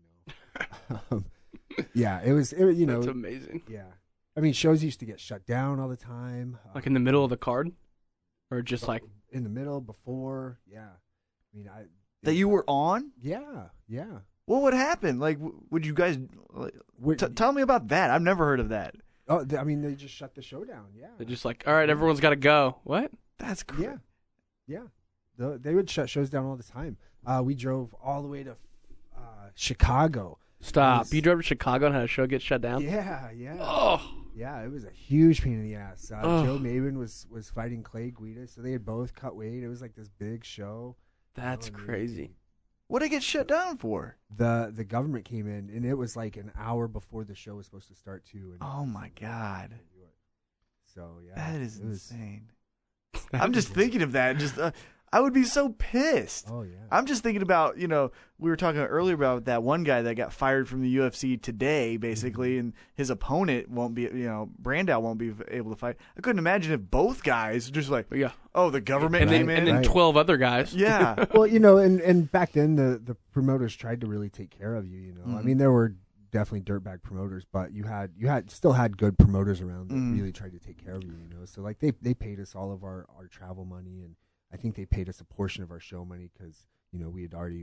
of thing, Yeah, it was That's amazing. Yeah. I mean, shows used to get shut down all the time. Like in the middle of the card? Or just like... In the middle, before, yeah. I mean, that you were on? Yeah. What would happen? Like, would you guys... tell me about that. I've never heard of that. Oh, I mean, they just shut the show down, yeah. They're just like, all right, everyone's got to go. What? That's crazy. Yeah. They would shut shows down all the time. We drove all the way to Chicago. Stop. You drove to Chicago and had a show get shut down? Yeah. Oh. Yeah, it was a huge pain in the ass. Joe Maven was fighting Clay Guida, so they had both cut weight. It was like this big show. That's crazy. What did it get shut down for? The government came in, and it was like an hour before the show was supposed to start, too. And oh, my God. So, yeah. That is insane. I'm just thinking of that. Just I would be so pissed. Oh, yeah. I'm just thinking about, we were talking earlier about that one guy that got fired from the UFC today, basically, and his opponent won't be, Brandao won't be able to fight. I couldn't imagine if both guys just like, the government came in. And then 12 other guys. Yeah. Well, and back then the promoters tried to really take care of you, I mean, there were definitely dirtbag promoters, but you still had good promoters around that really tried to take care of you, So like they paid us all of our travel money, and I think they paid us a portion of our show money because we had already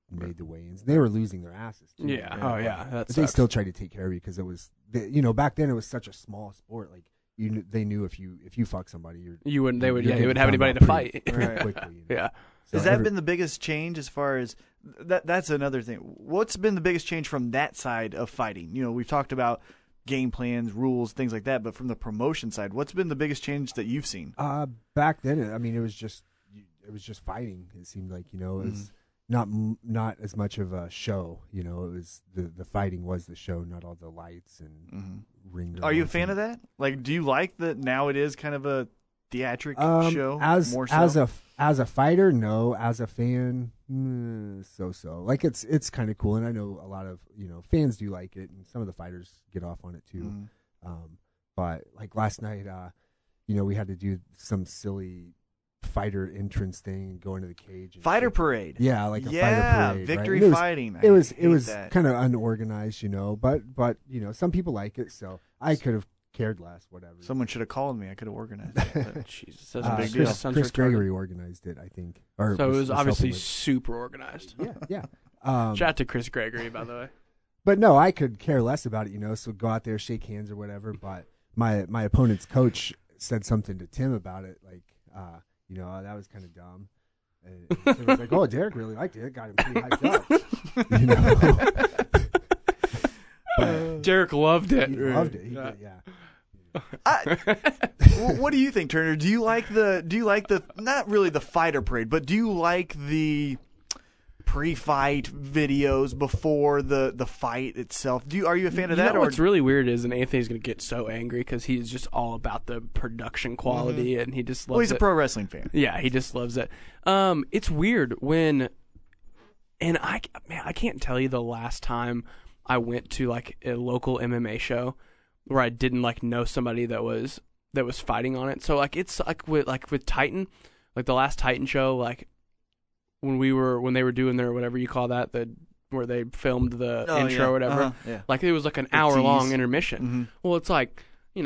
made the weigh-ins. They were losing their asses too. Yeah. Oh yeah. That But they sucks. still tried to take care of you because it was, back then it was such a small sport. Like they knew if you fuck somebody, You wouldn't. They would. you're Yeah. They would getting have anybody found to out fight. pretty quickly. Yeah. So Has that been the biggest change as far as that's another thing? What's been the biggest change from that side of fighting? We've talked about game plans, rules, things like that, but from the promotion side, what's been the biggest change that you've seen? Back then, I mean, it was just fighting. It seemed like it was not as much of a show. It was the fighting was the show, not all the lights and ring. Are you a fan of that? Like, do you like that now it is kind of a theatric show? More so? As a fighter, no. As a fan, so. Like it's kind of cool, and I know a lot of fans do like it, and some of the fighters get off on it too. But like last night, we had to do some silly fighter entrance thing and go into the cage. And Fighter parade. Yeah, like a fighter parade. Victory right? fighting. It was that. kind of unorganized, but some people like it, so I could have cared less, whatever. Someone should have called me. I could have organized it. But Jesus, that's a big deal. Chris Gregory organized it, I think. Or So it was obviously helping with super organized. Yeah. Shout out to Chris Gregory, by the way. But no, I could care less about it, so go out there, shake hands or whatever. But my opponent's coach said something to Tim about it, like, that was kind of dumb. And Tim was like, "Oh, Derek really liked it. It got him pretty hyped up." But Derek loved it. he loved it. He did, What do you think, Turner? Do you like the not really the fighter parade, but do you like the pre-fight videos before the fight itself? Are you a fan of that? What's really weird is, and Anthony's going to get so angry because he's just all about the production quality, and he just loves it. Well, he's a pro wrestling fan. Yeah, he just loves it. It's weird and I can't tell you the last time I went to like a local MMA show where I didn't like know somebody that was fighting on it. So like it's like with Titan, like the last Titan show, like when they were doing their whatever you call that, where they filmed the intro or whatever. Yeah. Like it was like an hour-long intermission. Mm-hmm. Well, it's like,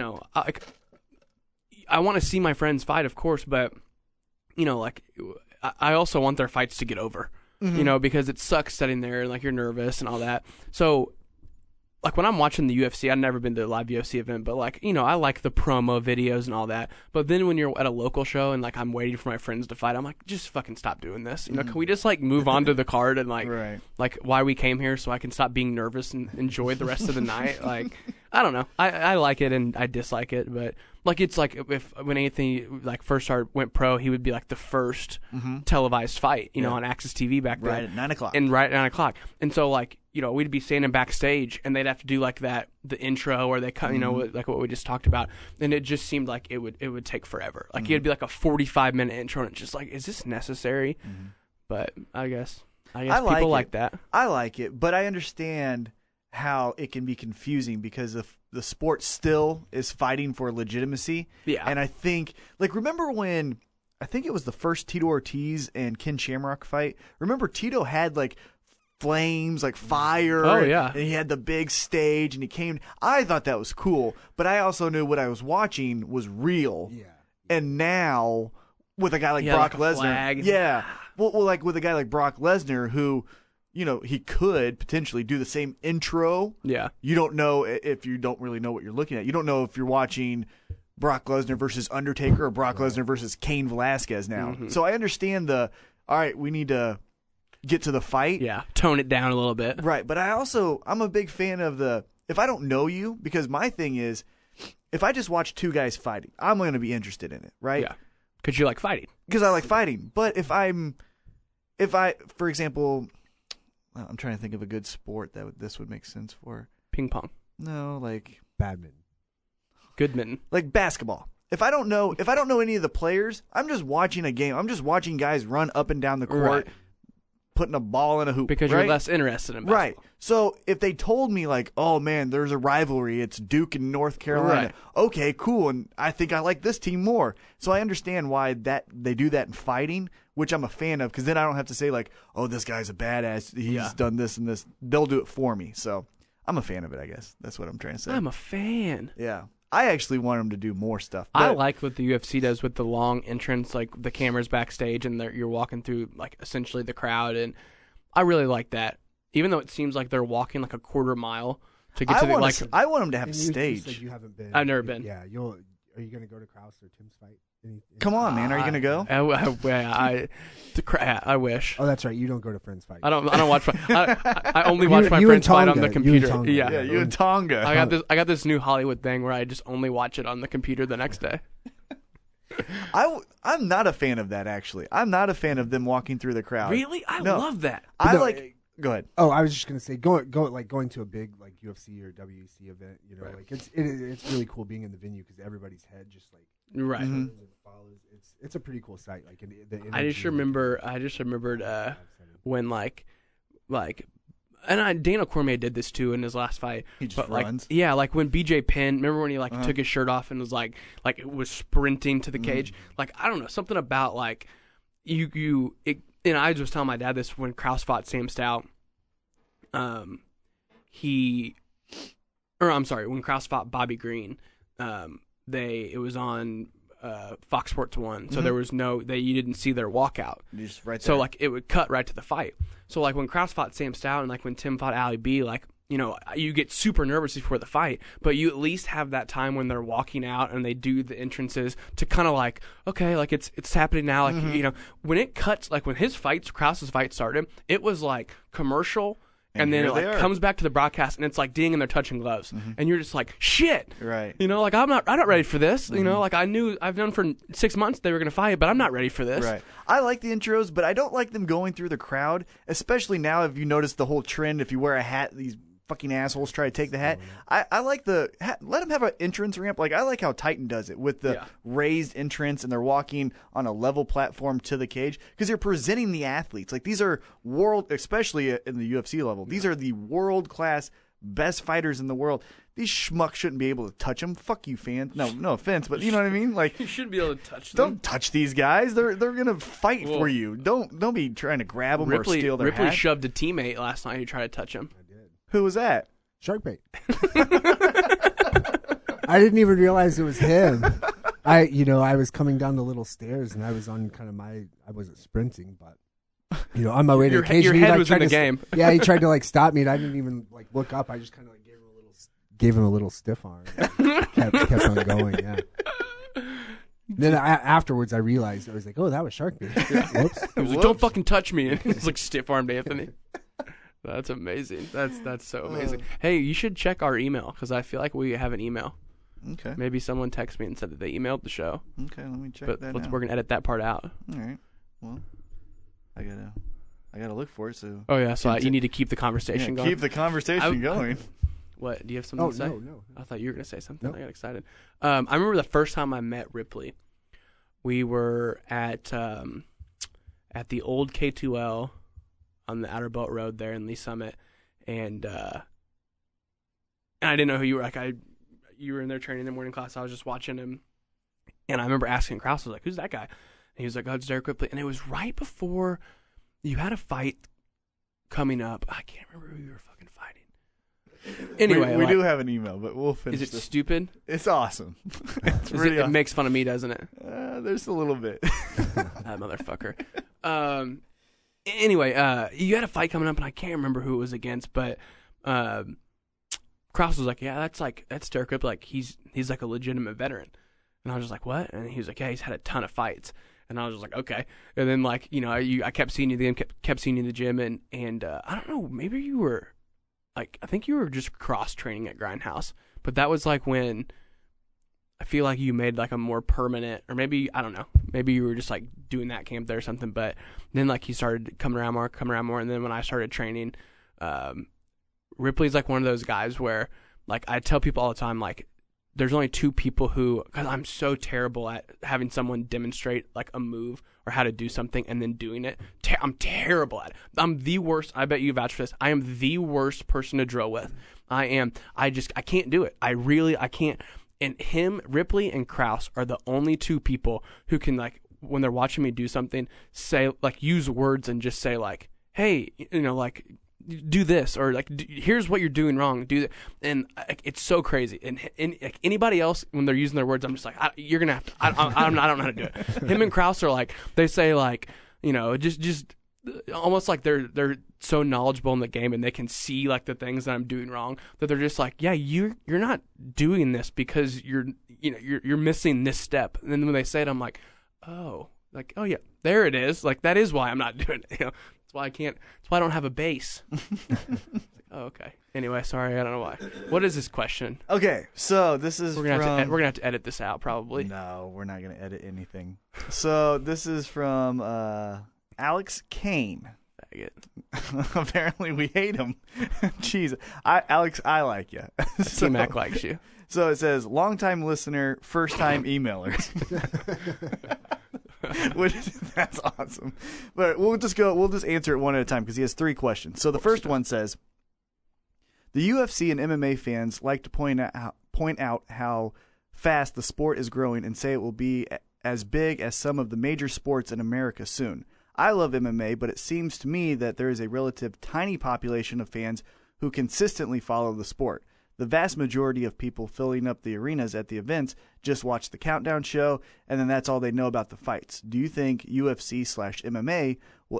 I want to see my friends fight, of course, but like I also want their fights to get over. Because it sucks sitting there and like you're nervous and all that. So like when I'm watching the UFC, I've never been to a live UFC event, but like, I like the promo videos and all that. But then when you're at a local show and like I'm waiting for my friends to fight, I'm like, just fucking stop doing this. Can we just like move on to the card and like, right. like why we came here so I can stop being nervous and enjoy the rest of the night? Like, I don't know. I like it and I dislike it, but like it's like when Anthony like first went pro, he would be like the first televised fight, on Access TV back then. Right at 9 o'clock. And right at 9 o'clock. And so like, we'd be standing backstage and they'd have to do like the intro or they cut, like what we just talked about. And it just seemed like it would take forever. Like it'd be like a 45-minute intro and it's just like, is this necessary? But I guess people like that. I like it, but I understand how it can be confusing because the sport still is fighting for legitimacy. Yeah. And I think, like, remember when, I think it was the first Tito Ortiz and Ken Shamrock fight? Remember Tito had, like, flames, like fire. Oh, yeah. And he had the big stage and he came. I thought that was cool, but I also knew what I was watching was real. Yeah. And now, with a guy like Yeah, Brock like a Lesnar. flag. Yeah. Well, like with a guy like Brock Lesnar who, he could potentially do the same intro. Yeah. You don't know if you don't really know what you're looking at. You don't know if you're watching Brock Lesnar versus Undertaker or Brock Lesnar versus Cain Velasquez now. So I understand all right, we need to get to the fight. Yeah. Tone it down a little bit. Right. But I'm a big fan of if I don't know you, because my thing is, if I just watch two guys fighting, I'm going to be interested in it, right? Yeah. Because you like fighting. Because I like fighting. But if for example, I'm trying to think of a good sport that this would make sense for. Ping pong. No, like Badminton. Goodman. Like basketball. If I don't know any of the players, I'm just watching a game. I'm just watching guys run up and down the court, Right. putting a ball in a hoop. Because right? you're less interested in basketball. Right. So if they told me like, oh man, there's a rivalry, it's Duke and North Carolina. Right. Okay, cool, and I think I like this team more. So I understand why they do that in fighting, which I'm a fan of, because then I don't have to say like, oh, this guy's a badass. He's done this and this. They'll do it for me. So I'm a fan of it, I guess. That's what I'm trying to say. I'm a fan. Yeah. I actually want them to do more stuff. I but- like what the UFC does with the long entrance, like the cameras backstage, and you're walking through like essentially the crowd, and I really like that. Even though it seems like they're walking like a quarter mile to get to the like. I want them to have a And you stage. said you haven't been. I've never been. Yeah, are you going to go to Kraus or Tim's fight? Come on, man. Are you gonna go? I wish. Oh, that's right. You don't go to friends' fight. I don't watch. I only watch my friends fight on the computer. Yeah, you and Tonga. I got this new Hollywood thing where I just only watch it on the computer the next day. I'm not a fan of that, actually. I'm not a fan of them walking through the crowd. Really? I love that. Go ahead. Oh, I was just gonna say, going to a big like UFC or WEC event. You know, Right. like it's really cool being in the venue because everybody's head just like Right. Mm-hmm. follows. It's a pretty cool sight. Like the I just remembered when like Daniel Cormier did this too in his last fight. He just but runs. like when BJ Penn, remember when he took his shirt off and was like it was sprinting to the cage. Like I don't know, something about like and I was telling my dad this when Kraus fought Sam Stout. When Kraus fought Bobby Green, it was on Fox Sports 1, so there was you didn't see their walkout. You just right there. So like it would cut right to the fight. So like when Kraus fought Sam Stout and like when Tim fought Ali B, like you know you get super nervous before the fight, but you at least have that time when they're walking out and they do the entrances to kind of like okay, like it's happening now. Like you know when it cuts, like when Kraus's fight started, it was like commercial. And then it like comes back to the broadcast, and it's like ding, and they're touching gloves, and you're just like, shit, right? You know, like I'm not ready for this. You know, like I've known for 6 months they were gonna fight, but I'm not ready for this. Right. I like the intros, but I don't like them going through the crowd, especially now. If you notice the whole trend, if you wear a hat, these fucking assholes try to take the hat. I like let them have an entrance ramp. Like I like how Titan does it with the raised entrance, and they're walking on a level platform to the cage because you're presenting the athletes. Like these are especially in the UFC level. These are the world class best fighters in the world. These schmucks shouldn't be able to touch them. Fuck you, fans. No offense, but you know what I mean. Like you shouldn't be able to touch them. Don't touch these guys. They're gonna fight for you. Don't be trying to grab them or steal their Ripley hat. shoved a teammate last night who tried to touch him. Who was that? Sharkbait. I didn't even realize it was him. I was coming down the little stairs and I was on I wasn't sprinting, but on my way to the cage. Your head was in the game. Yeah, he tried to like stop me and I didn't even like look up. I just kind of like gave him a little stiff arm. kept on going, yeah. Then afterwards I realized, I was like, oh, that was Sharkbait. Whoops. He was like, don't fucking touch me. And he's like stiff-armed Anthony. That's amazing. That's so amazing. Hey, you should check our email because I feel like we have an email. Okay. Maybe someone texted me and said that they emailed the show. Okay, let me check but that we're out. gonna edit that part out. All right. Well, I gotta look for it. So. Oh yeah. So you need to keep the conversation going. Keep the conversation going. What? Do you have something to say? No. I thought you were gonna say something. Nope. I got excited. I remember the first time I met Ripley. We were at the old K2L on the Outer Boat Road there in Lee Summit, and I didn't know who you were. Like you were in there training in morning class. I was just watching him, and I remember asking Kraus, I was like, "Who's that guy?" And he was like, "Oh, it's Derek Ripley." And it was right before you had a fight coming up. I can't remember who you were fucking fighting. Anyway, we do have an email, but we'll finish. Is it this. stupid? It's awesome. It's really it makes fun of me, doesn't it? There's a little bit. That motherfucker. Anyway, you had a fight coming up, and I can't remember who it was against, but Kraus was like, "Yeah, that's Derek Ripley. Like he's like a legitimate veteran." And I was just like, "What?" And he was like, "Yeah, he's had a ton of fights." And I was just like, "Okay." And then like I kept seeing you then, kept seeing you in the gym, and I don't know, maybe you were like, I think you were just cross training at Grindhouse, but that was like when I feel like you made like a more permanent, or maybe I don't know, maybe you were just like doing that camp there or something. But then like he started coming around more, and then when I started training, Ripley's like one of those guys where like I tell people all the time, like there's only two people who, because I'm so terrible at having someone demonstrate like a move or how to do something and then doing it. I'm terrible at it. I'm the worst. I bet you vouch for this. I am the worst person to drill with. I can't do it. I can't. And Ripley and Kraus are the only two people who can, like, when they're watching me do something, say, like, use words and just say, like, hey, like, do this, or like, here's what you're doing wrong. Do that. And it's so crazy. And like, anybody else, when they're using their words, I'm just like, you're gonna have to. I don't know how to do it. Him and Kraus are like, they say like, just almost like they're so knowledgeable in the game and they can see like the things that I'm doing wrong that they're just like, yeah, you're not doing this because you're missing this step. And then when they say it, I'm like, oh yeah, there it is. Like that is why I'm not doing it. That's why I can't. That's why I don't have a base. Oh, okay. Anyway, sorry, I don't know why. What is this question? Okay, so this is we're gonna have to edit this out probably. No, we're not gonna edit anything. So this is from Alex Kane. Apparently we hate him. Jeez, Alex, I like you. T-Mac likes you. So it says, long-time listener, first-time emailer. That's awesome. But we'll just answer it one at a time because he has 3 questions. So the first one says, the UFC and MMA fans like to point out how fast the sport is growing and say it will be as big as some of the major sports in America soon. I love MMA, but it seems to me that there is a relative tiny population of fans who consistently follow the sport. The vast majority of people filling up the arenas at the events just watch the countdown show, and then that's all they know about the fights. Do you think UFC/MMA will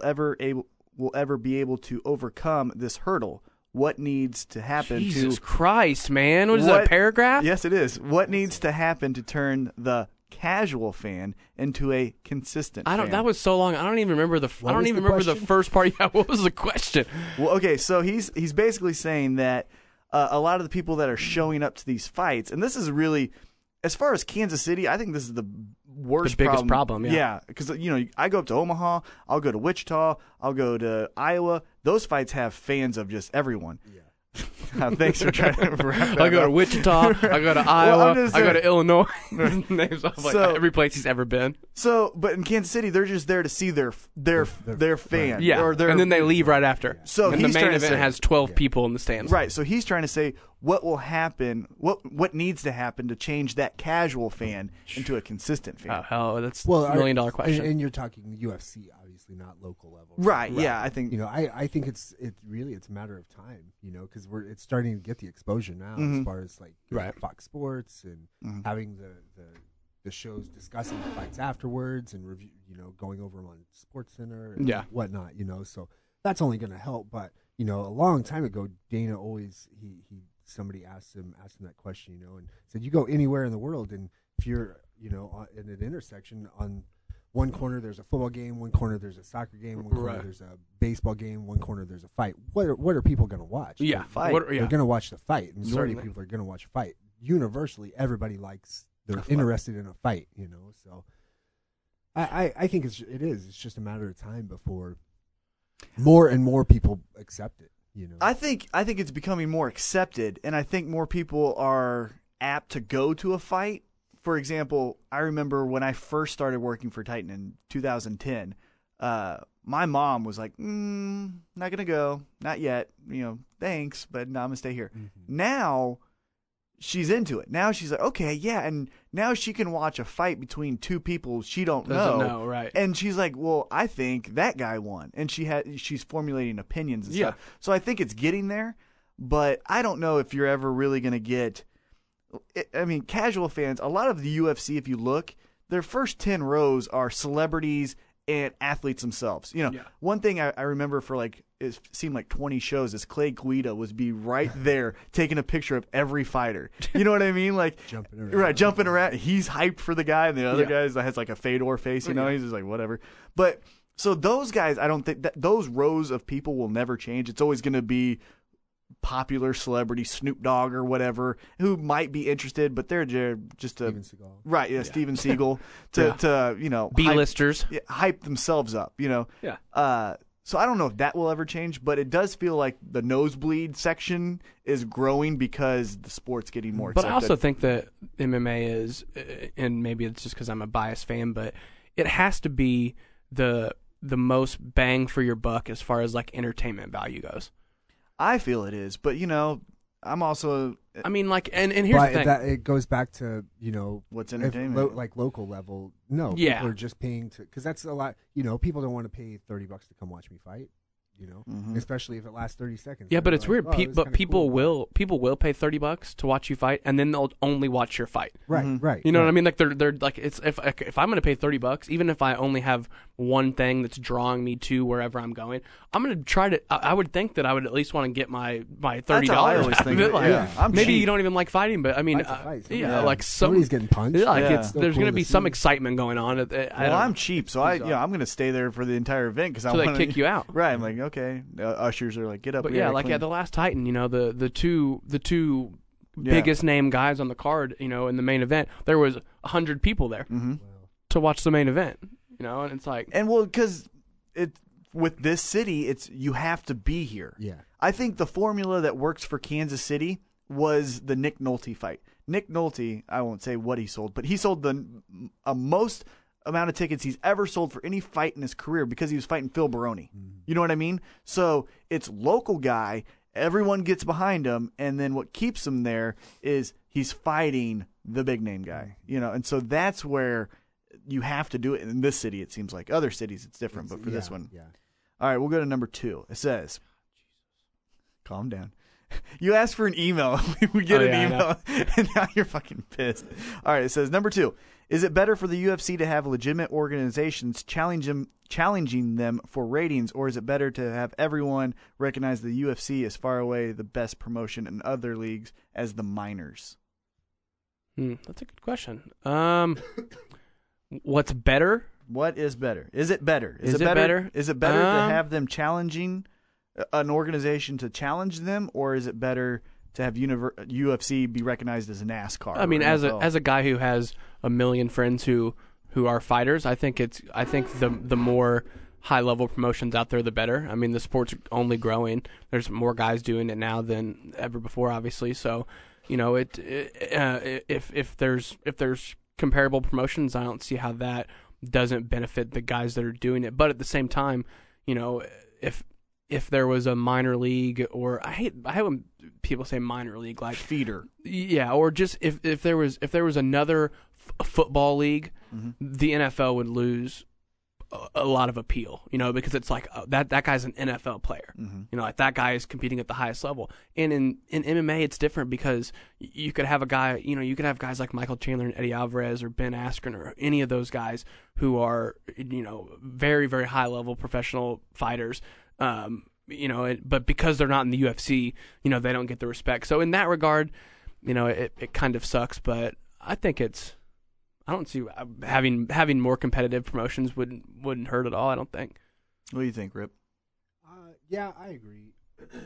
ever be able to overcome this hurdle? What needs to happen Jesus Christ, man. What is that, a paragraph? Yes, it is. What needs to happen to turn the casual fan into a consistent fan? That was so long. I don't even remember the first part. Yeah, what was the question? Well, okay, so he's basically saying that a lot of the people that are showing up to these fights, and this is really, as far as Kansas City, I think this is the worst, the biggest problem. Yeah, because I go up to Omaha, I'll go to Wichita, I'll go to Iowa. Those fights have fans of just everyone. Yeah. Thanks for trying to wrap that I go up. to Wichita, I go to Iowa, I go to Illinois. Names off like every place he's ever been. So, but in Kansas City, they're just there to see their fan. Yeah, or and then they leave right after. So and the main event has 12 people in the stands. Right. So he's trying to say what will happen, what needs to happen to change that casual fan into a consistent fan. Oh, hell, that's $1 million question. And you're talking UFC, obviously, not local level. Right. Yeah, I think I think it's a matter of time, because it's starting to get the exposure now as far as like Fox Sports and having the shows discussing the fights afterwards and review, going over them on SportsCenter and whatnot, so that's only going to help. But a long time ago, Dana always somebody asked him that question, and said, you go anywhere in the world, and if you're in an intersection, on one corner there's a football game, one corner there's a soccer game, one corner there's a baseball game, one corner there's a fight. What are people going to watch? Yeah, fight. They're going to watch the fight. Majority of people are going to watch a fight. Universally, everybody likes. They're interested in a fight. So I think it is. It's just a matter of time before more and more people accept it. I think it's becoming more accepted, and I think more people are apt to go to a fight. For example, I remember when I first started working for Titan in 2010, my mom was like, not going to go, not yet, thanks, but no, I'm going to stay here. Mm-hmm. Now she's into it. Now she's like, okay, yeah, and now she can watch a fight between two people she doesn't know, right? And she's like, well, I think that guy won, and she's formulating opinions and stuff. So I think it's getting there, but I don't know if you're ever really going to get. I mean, casual fans. A lot of the UFC, if you look, their first 10 rows are celebrities and athletes themselves. One thing I remember for it seemed like 20 shows is Clay Guida was right there taking a picture of every fighter. You know what I mean? Like jumping around. Right, jumping around. He's hyped for the guy, and the other guys that has like a Fedor face. He's just like whatever. But so those guys, I don't think that those rows of people will never change. It's always going to be popular celebrity, Snoop Dogg or whatever, who might be interested, but they're just Steven Seagal. Right, Steven Seagal to B-listers hype themselves up, so I don't know if that will ever change, but it does feel like the nosebleed section is growing because the sport's getting more accepted. But I also think that MMA is, and maybe it's just because I'm a biased fan, but it has to be the most bang for your buck as far as like entertainment value goes. I feel it is, but I'm also. I mean, like, and here's the thing. It goes back to what's entertainment, like local level. No, yeah, people are just paying because that's a lot. People don't want to pay $30 to come watch me fight. Especially if it lasts 30 seconds. Yeah, but it's weird. But people will pay $30 to watch you fight, and then they'll only watch your fight. Right, right. You know what I mean? Like they're like, it's if I'm going to pay $30, even if I only have one thing that's drawing me to wherever I'm going, I'm going to try to. I would think that I would at least want to get my $30 That's how I always out of think it. it. Like, Yeah. I'm maybe cheap. you don't even like fighting, but I mean, Fight. like somebody's getting punched. like Yeah. it's, Still there's cool going to to be see. some excitement going on. I'm cheap, so I'm going to stay there for the entire event because I So they want kick you out. Right, I'm like, okay. Ushers are like, get up. But we yeah, gotta like clean. at the last Titan, the two Yeah. biggest name guys on the card, in the main event, there was 100 people there Mhm. to watch the main event. And it's like, And well, because with this city, it's you have to be here. Yeah. I think the formula that works for Kansas City was the Nick Nolte fight. Nick Nolte, I won't say what he sold, but he sold the most amount of tickets he's ever sold for any fight in his career because he was fighting Phil Baroni. You know what I mean? So it's local guy. Everyone gets behind him, and then what keeps him there is he's fighting the big name guy. And so that's where you have to do it in this city. It seems like other cities it's different, but for this one, Yeah. all right, we'll go to number 2. It says, calm down. You asked for an email. We get Oh, an yeah, I email, and now you're fucking pissed. All right, it says, number 2. Is it better for the UFC to have legitimate organizations challenging them for ratings, or is it better to have everyone recognize the UFC as far away the best promotion in other leagues as the minors? that's a good question. What's better? What is better? Is it better? Is it better? Is it better to have them challenging an organization to challenge them, or is it better to have UFC be recognized as NASCAR? I mean, or as NFL? a guy who has a million friends who are fighters, I think the more high level promotions out there, the better. I mean, the sport's only growing. There's more guys doing it now than ever before, obviously. So, if there's comparable promotions, I don't see how that doesn't benefit the guys that are doing it. But at the same time, if there was a minor league, or I hate when people say minor league, like feeder. Yeah, or just if there was another football league, the NFL would lose a lot of appeal, because it's like that guy's an NFL player, like that guy is competing at the highest level. And in MMA, it's different because you could have a guy, you could have guys like Michael Chandler and Eddie Alvarez or Ben Askren or any of those guys who are, very, very high level professional fighters. But because they're not in the UFC, they don't get the respect. So in that regard, it kind of sucks, but I think I don't see having more competitive promotions wouldn't hurt at all. I don't think. What do you think, Rip? Yeah, I agree.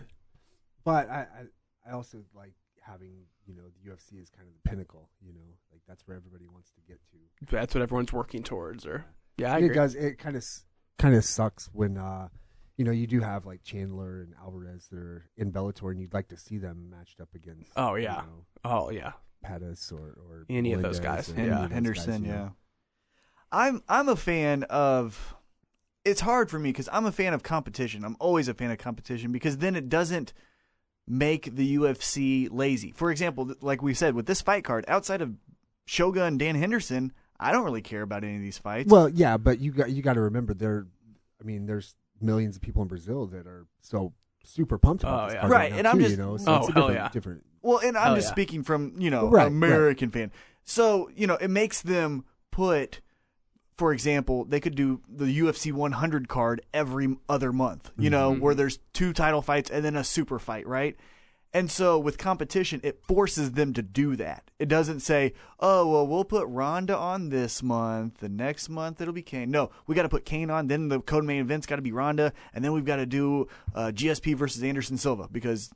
But I also like having, the UFC is kind of the pinnacle, like that's where everybody wants to get to. That's what everyone's working towards, or yeah, I And agree. it does. It kind of sucks when you do have like Chandler and Alvarez that are in Bellator, and you'd like to see them matched up against. Oh yeah. Oh yeah. Pettis or Any of those Melendez guys. or any Yeah. of those Henderson, guys, yeah. I'm a fan of. It's hard for me because I'm a fan of competition. I'm always a fan of competition because then it doesn't make the UFC lazy. For example, like we said with this fight card, outside of Shogun and Dan Henderson, I don't really care about any of these fights. Well, yeah, but you got to remember there's millions of people in Brazil that are so super pumped about Oh, this yeah. card Right, now, and I'm too, just- so Oh, it's a hell different, yeah. different. Well, and I'm Oh, just yeah. speaking from, Right, American fan. So, it makes them put, for example, they could do the UFC 100 card every other month, where there's 2 title fights and then a super fight, right? And so with competition, it forces them to do that. It doesn't say, oh, well, we'll put Ronda on this month. The next month, it'll be Kane. No, we got to put Kane on. Then the code main event's got to be Ronda. And then we've got to do GSP versus Anderson Silva because,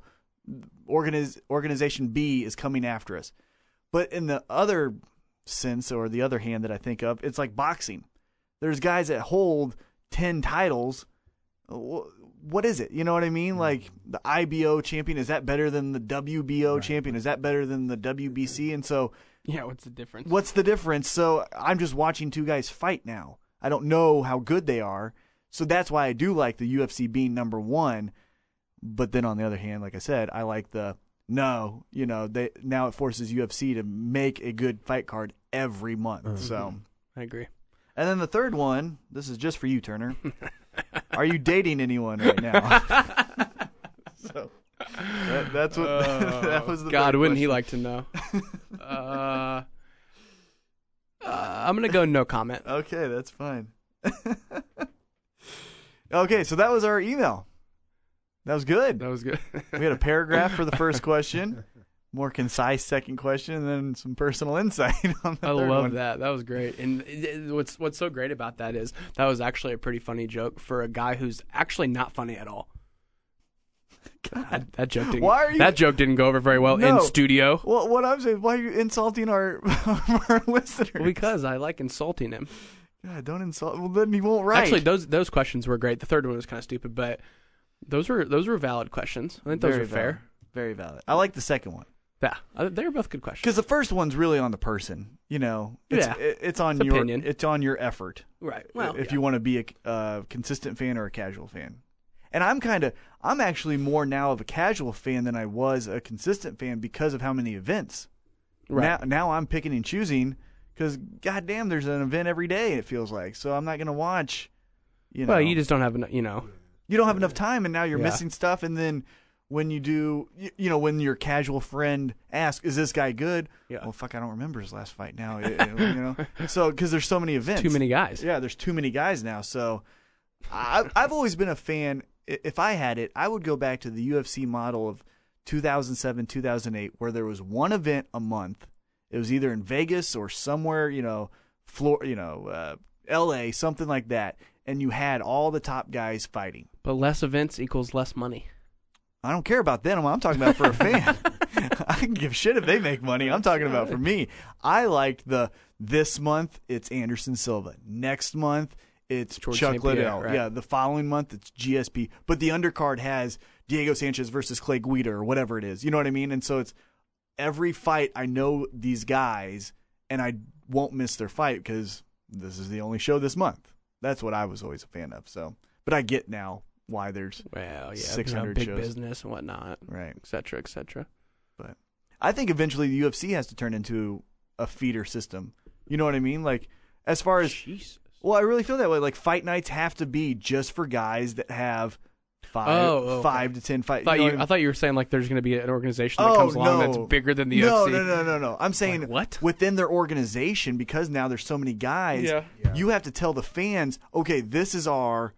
Organization B is coming after us. But in the other sense, or the other hand that I think of, it's like boxing. There's guys that hold 10 titles. What is it? You know what I mean? Like the IBO champion, is that better than the WBO champion? Is that better than the WBC? And so Yeah, what's the difference? what's the difference? So I'm just watching 2 guys fight now. I don't know how good they are. So that's why I do like the UFC being number 1. But then on the other hand, like I said, I like now it forces UFC to make a good fight card every month. So I agree. and then the third one, this is just for you, Turner. Are you dating anyone right now? So that's what that was. The God, third wouldn't he question. like to know? I'm gonna go no comment. Okay, that's fine. Okay, so that was our email. That was good. That was good. We had a paragraph for the first question, more concise second question, and then some personal insight on the I third love one. that. That was great. And what's so great about that is that was actually a pretty funny joke for a guy who's actually not funny at all. God, that joke didn't. Why are you- That joke didn't go over very well No. in studio. Well, what I'm saying, why are you insulting our listeners? Because I like insulting him. God, don't insult. Well, then he won't write. Actually, those questions were great. The third one was kind of stupid, but those were valid questions. I think those Very were fair. valid. Very valid. I like the second one. Yeah, they were both good questions. Because the first one's really on the person, Yeah. It's on It's your opinion. it's on your effort. Right. Well, if yeah. you want to be a consistent fan or a casual fan, and I'm actually more now of a casual fan than I was a consistent fan because of how many events. Right. Now I'm picking and choosing because goddamn, there's an event every day. It feels like so I'm not gonna watch. Well, you just don't have enough. you don't have enough time, and now you're Yeah. missing stuff. And then when you do, when your casual friend asks, "Is this guy good?" Yeah. Well, fuck, I don't remember his last fight now. So because there's so many events, Too many guys. Yeah, there's too many guys now. So I've always been a fan. If I had it, I would go back to the UFC model of 2007, 2008, where there was one event a month. It was either in Vegas or somewhere, LA, something like that, and you had all the top guys fighting. But less events equals less money. I don't care about them. I'm talking about for a fan. I can give shit if they make money. I'm talking about for me. I liked this month it's Anderson Silva. Next month it's George Chuck St. Pierre, Liddell. right. Yeah, the following month it's GSP. But the undercard has Diego Sanchez versus Clay Guida or whatever it is. You know what I mean? And so it's every fight I know these guys and I won't miss their fight because this is the only show this month. That's what I was always a fan of. So, but I get now why there's 600 big shows. business and whatnot, Right. et cetera, et cetera. But I think eventually the UFC has to turn into a feeder system. You know what I mean? Like, as far as Jesus. well, I really feel that way. Like, fight nights have to be just for guys that have five to 10 fights. I thought you were saying like there's going to be an organization that comes along that's bigger than the UFC. No. I'm saying what? Within their organization, because now there's so many guys, Yeah. you have to tell the fans, okay, this is our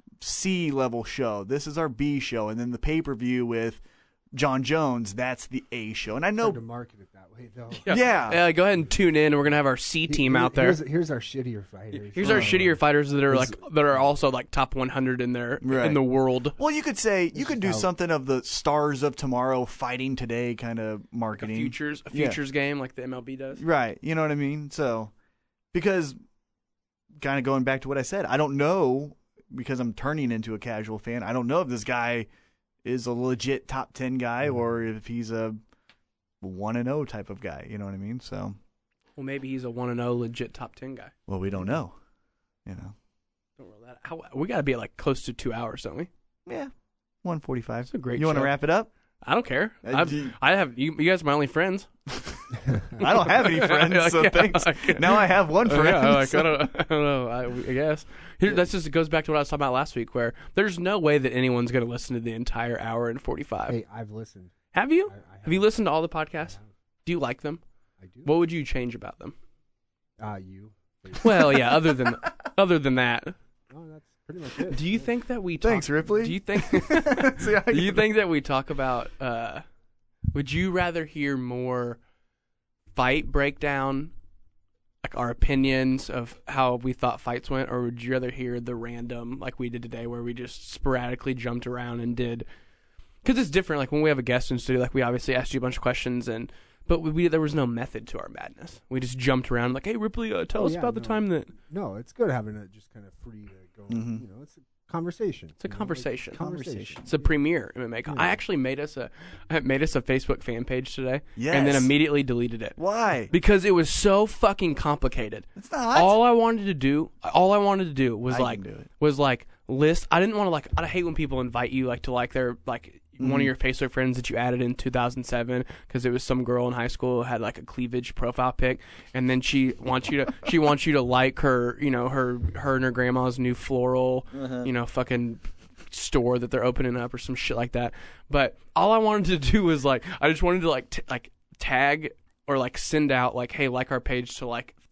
C level show, this is our B show, and then the pay-per-view with John Jones, that's the A show. And I know Hard to market it that way, though. Yeah. Go ahead and tune in. We're gonna have our C team out there. Here's our shittier fighters. Here's our shittier fighters that are also like top 100 in their Right. in the world. Well, you could say you could do something of the stars of tomorrow fighting today kind of A marketing. futures game like the MLB does. Right. You know what I mean? So, because kind of going back to what I said, I don't know, because I'm turning into a casual fan, I don't know if this guy is a legit top 10 guy or if he's a 1-0 type of guy. You know what I mean? So, Well, maybe he's a 1-0 legit top 10 guy. well, we don't know. You know? Don't roll that. We got to be at like close to 2 hours, don't we? Yeah. 145. It's a great You want to show. wrap it up? I don't care. Do- I have you guys are my only friends. I don't have any friends, so Yeah, thanks. like- Now I have one friend. Yeah, like, so- I don't know. I guess that's just it goes back to what I was talking about last week, where there's no way that anyone's going to listen to the entire hour and 45. Hey, I've listened. Have you? I Have you listened to all the podcasts? I have. Do you like them? I do. What would you change about them? You. Well, yeah. Other than that, Oh, that's pretty much it. do you think that we talk, Thanks, Ripley. Do you think? See, I Do you think that we talk about? Would you rather hear more fight breakdown, like our opinions of how we thought fights went, or would you rather hear the random, like we did today, where we just sporadically jumped around and did? Because it's different. Like when we have a guest in studio, like we obviously asked you a bunch of questions, but there was no method to our madness. We just jumped around, like, "Hey, Ripley, tell us about the time that." No, it's good having it just kind of free to go. Mhm. You know, it's a conversation. It's a conversation. Conversation. It's a premiere MMA. Yeah. I actually made us a Facebook fan page today, Yes. and then immediately deleted it Why? because it was so fucking complicated. It's not. All I wanted to do was I like can do it. list. I didn't want to like. I hate when people invite you like to like their like one of your Facebook friends that you added in 2007 because it was some girl in high school who had like a cleavage profile pic, and then she wants you to like her, you know, her and her grandma's new floral, you know, fucking store that they're opening up or some shit like that. But all I wanted to do was like I just wanted to like tag or like send out like, hey, like our page to like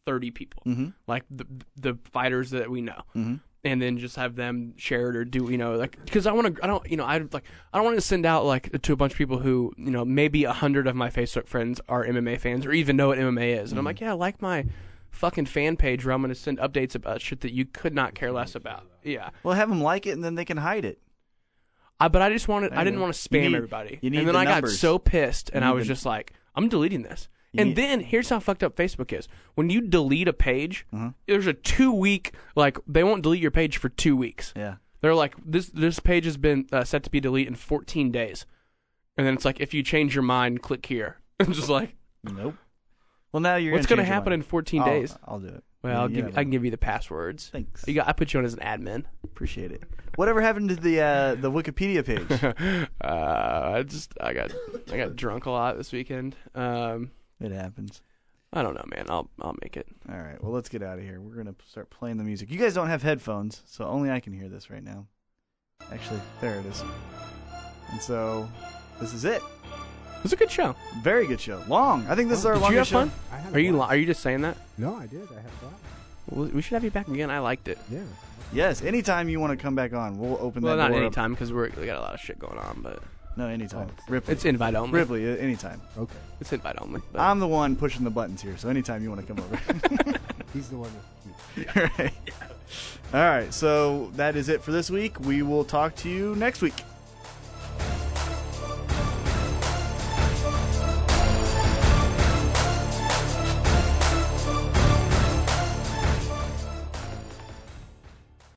30 people, Mm-hmm. like the fighters that we know. Mm-hmm. And then just have them share it or do, like, because I don't want to send out like to a bunch of people who, maybe 100 of my Facebook friends are MMA fans or even know what MMA is. And I'm like, yeah, like my fucking fan page where I'm going to send updates about shit that you could not care less about. Yeah. Well, have them like it and then they can hide it. But I just wanted, I didn't want to spam everybody. You need and then the I numbers. got so pissed and I was just like, I'm deleting this. And then here's how fucked up Facebook is. When you delete a page, there's a 2-week, like, they won't delete your page for 2 weeks. Yeah. They're like, this page has been set to be deleted in 14 days. And then it's like, if you change your mind, click here. I'm just like, nope. Well, now you're what's going to happen in 14 days? I'll do it. Well, I can give you the passwords. Thanks. I put you on as an admin. Appreciate it. Whatever happened to the Wikipedia page? I got drunk a lot this weekend. It happens. I don't know, man. I'll make it. All right. Well, let's get out of here. We're going to start playing the music. You guys don't have headphones, so only I can hear this right now. Actually, there it is. And so, this is it. It was a good show. Very good show. Long. I think this is our longest show. Did you have fun? Are you just saying that? No, I did. I had fun. Well, we should have you back again. I liked it. Yeah. Yes. Anytime you want to come back on, we'll open that door. Well, not up. anytime because we got a lot of shit going on, but No, anytime. Oh. Ripley. it's invite only. Ripley, anytime. Okay. It's invite only. But. I'm the one pushing the buttons here, so anytime you want to come over. He's the one with All right. All right. So that is it for this week. We will talk to you next week.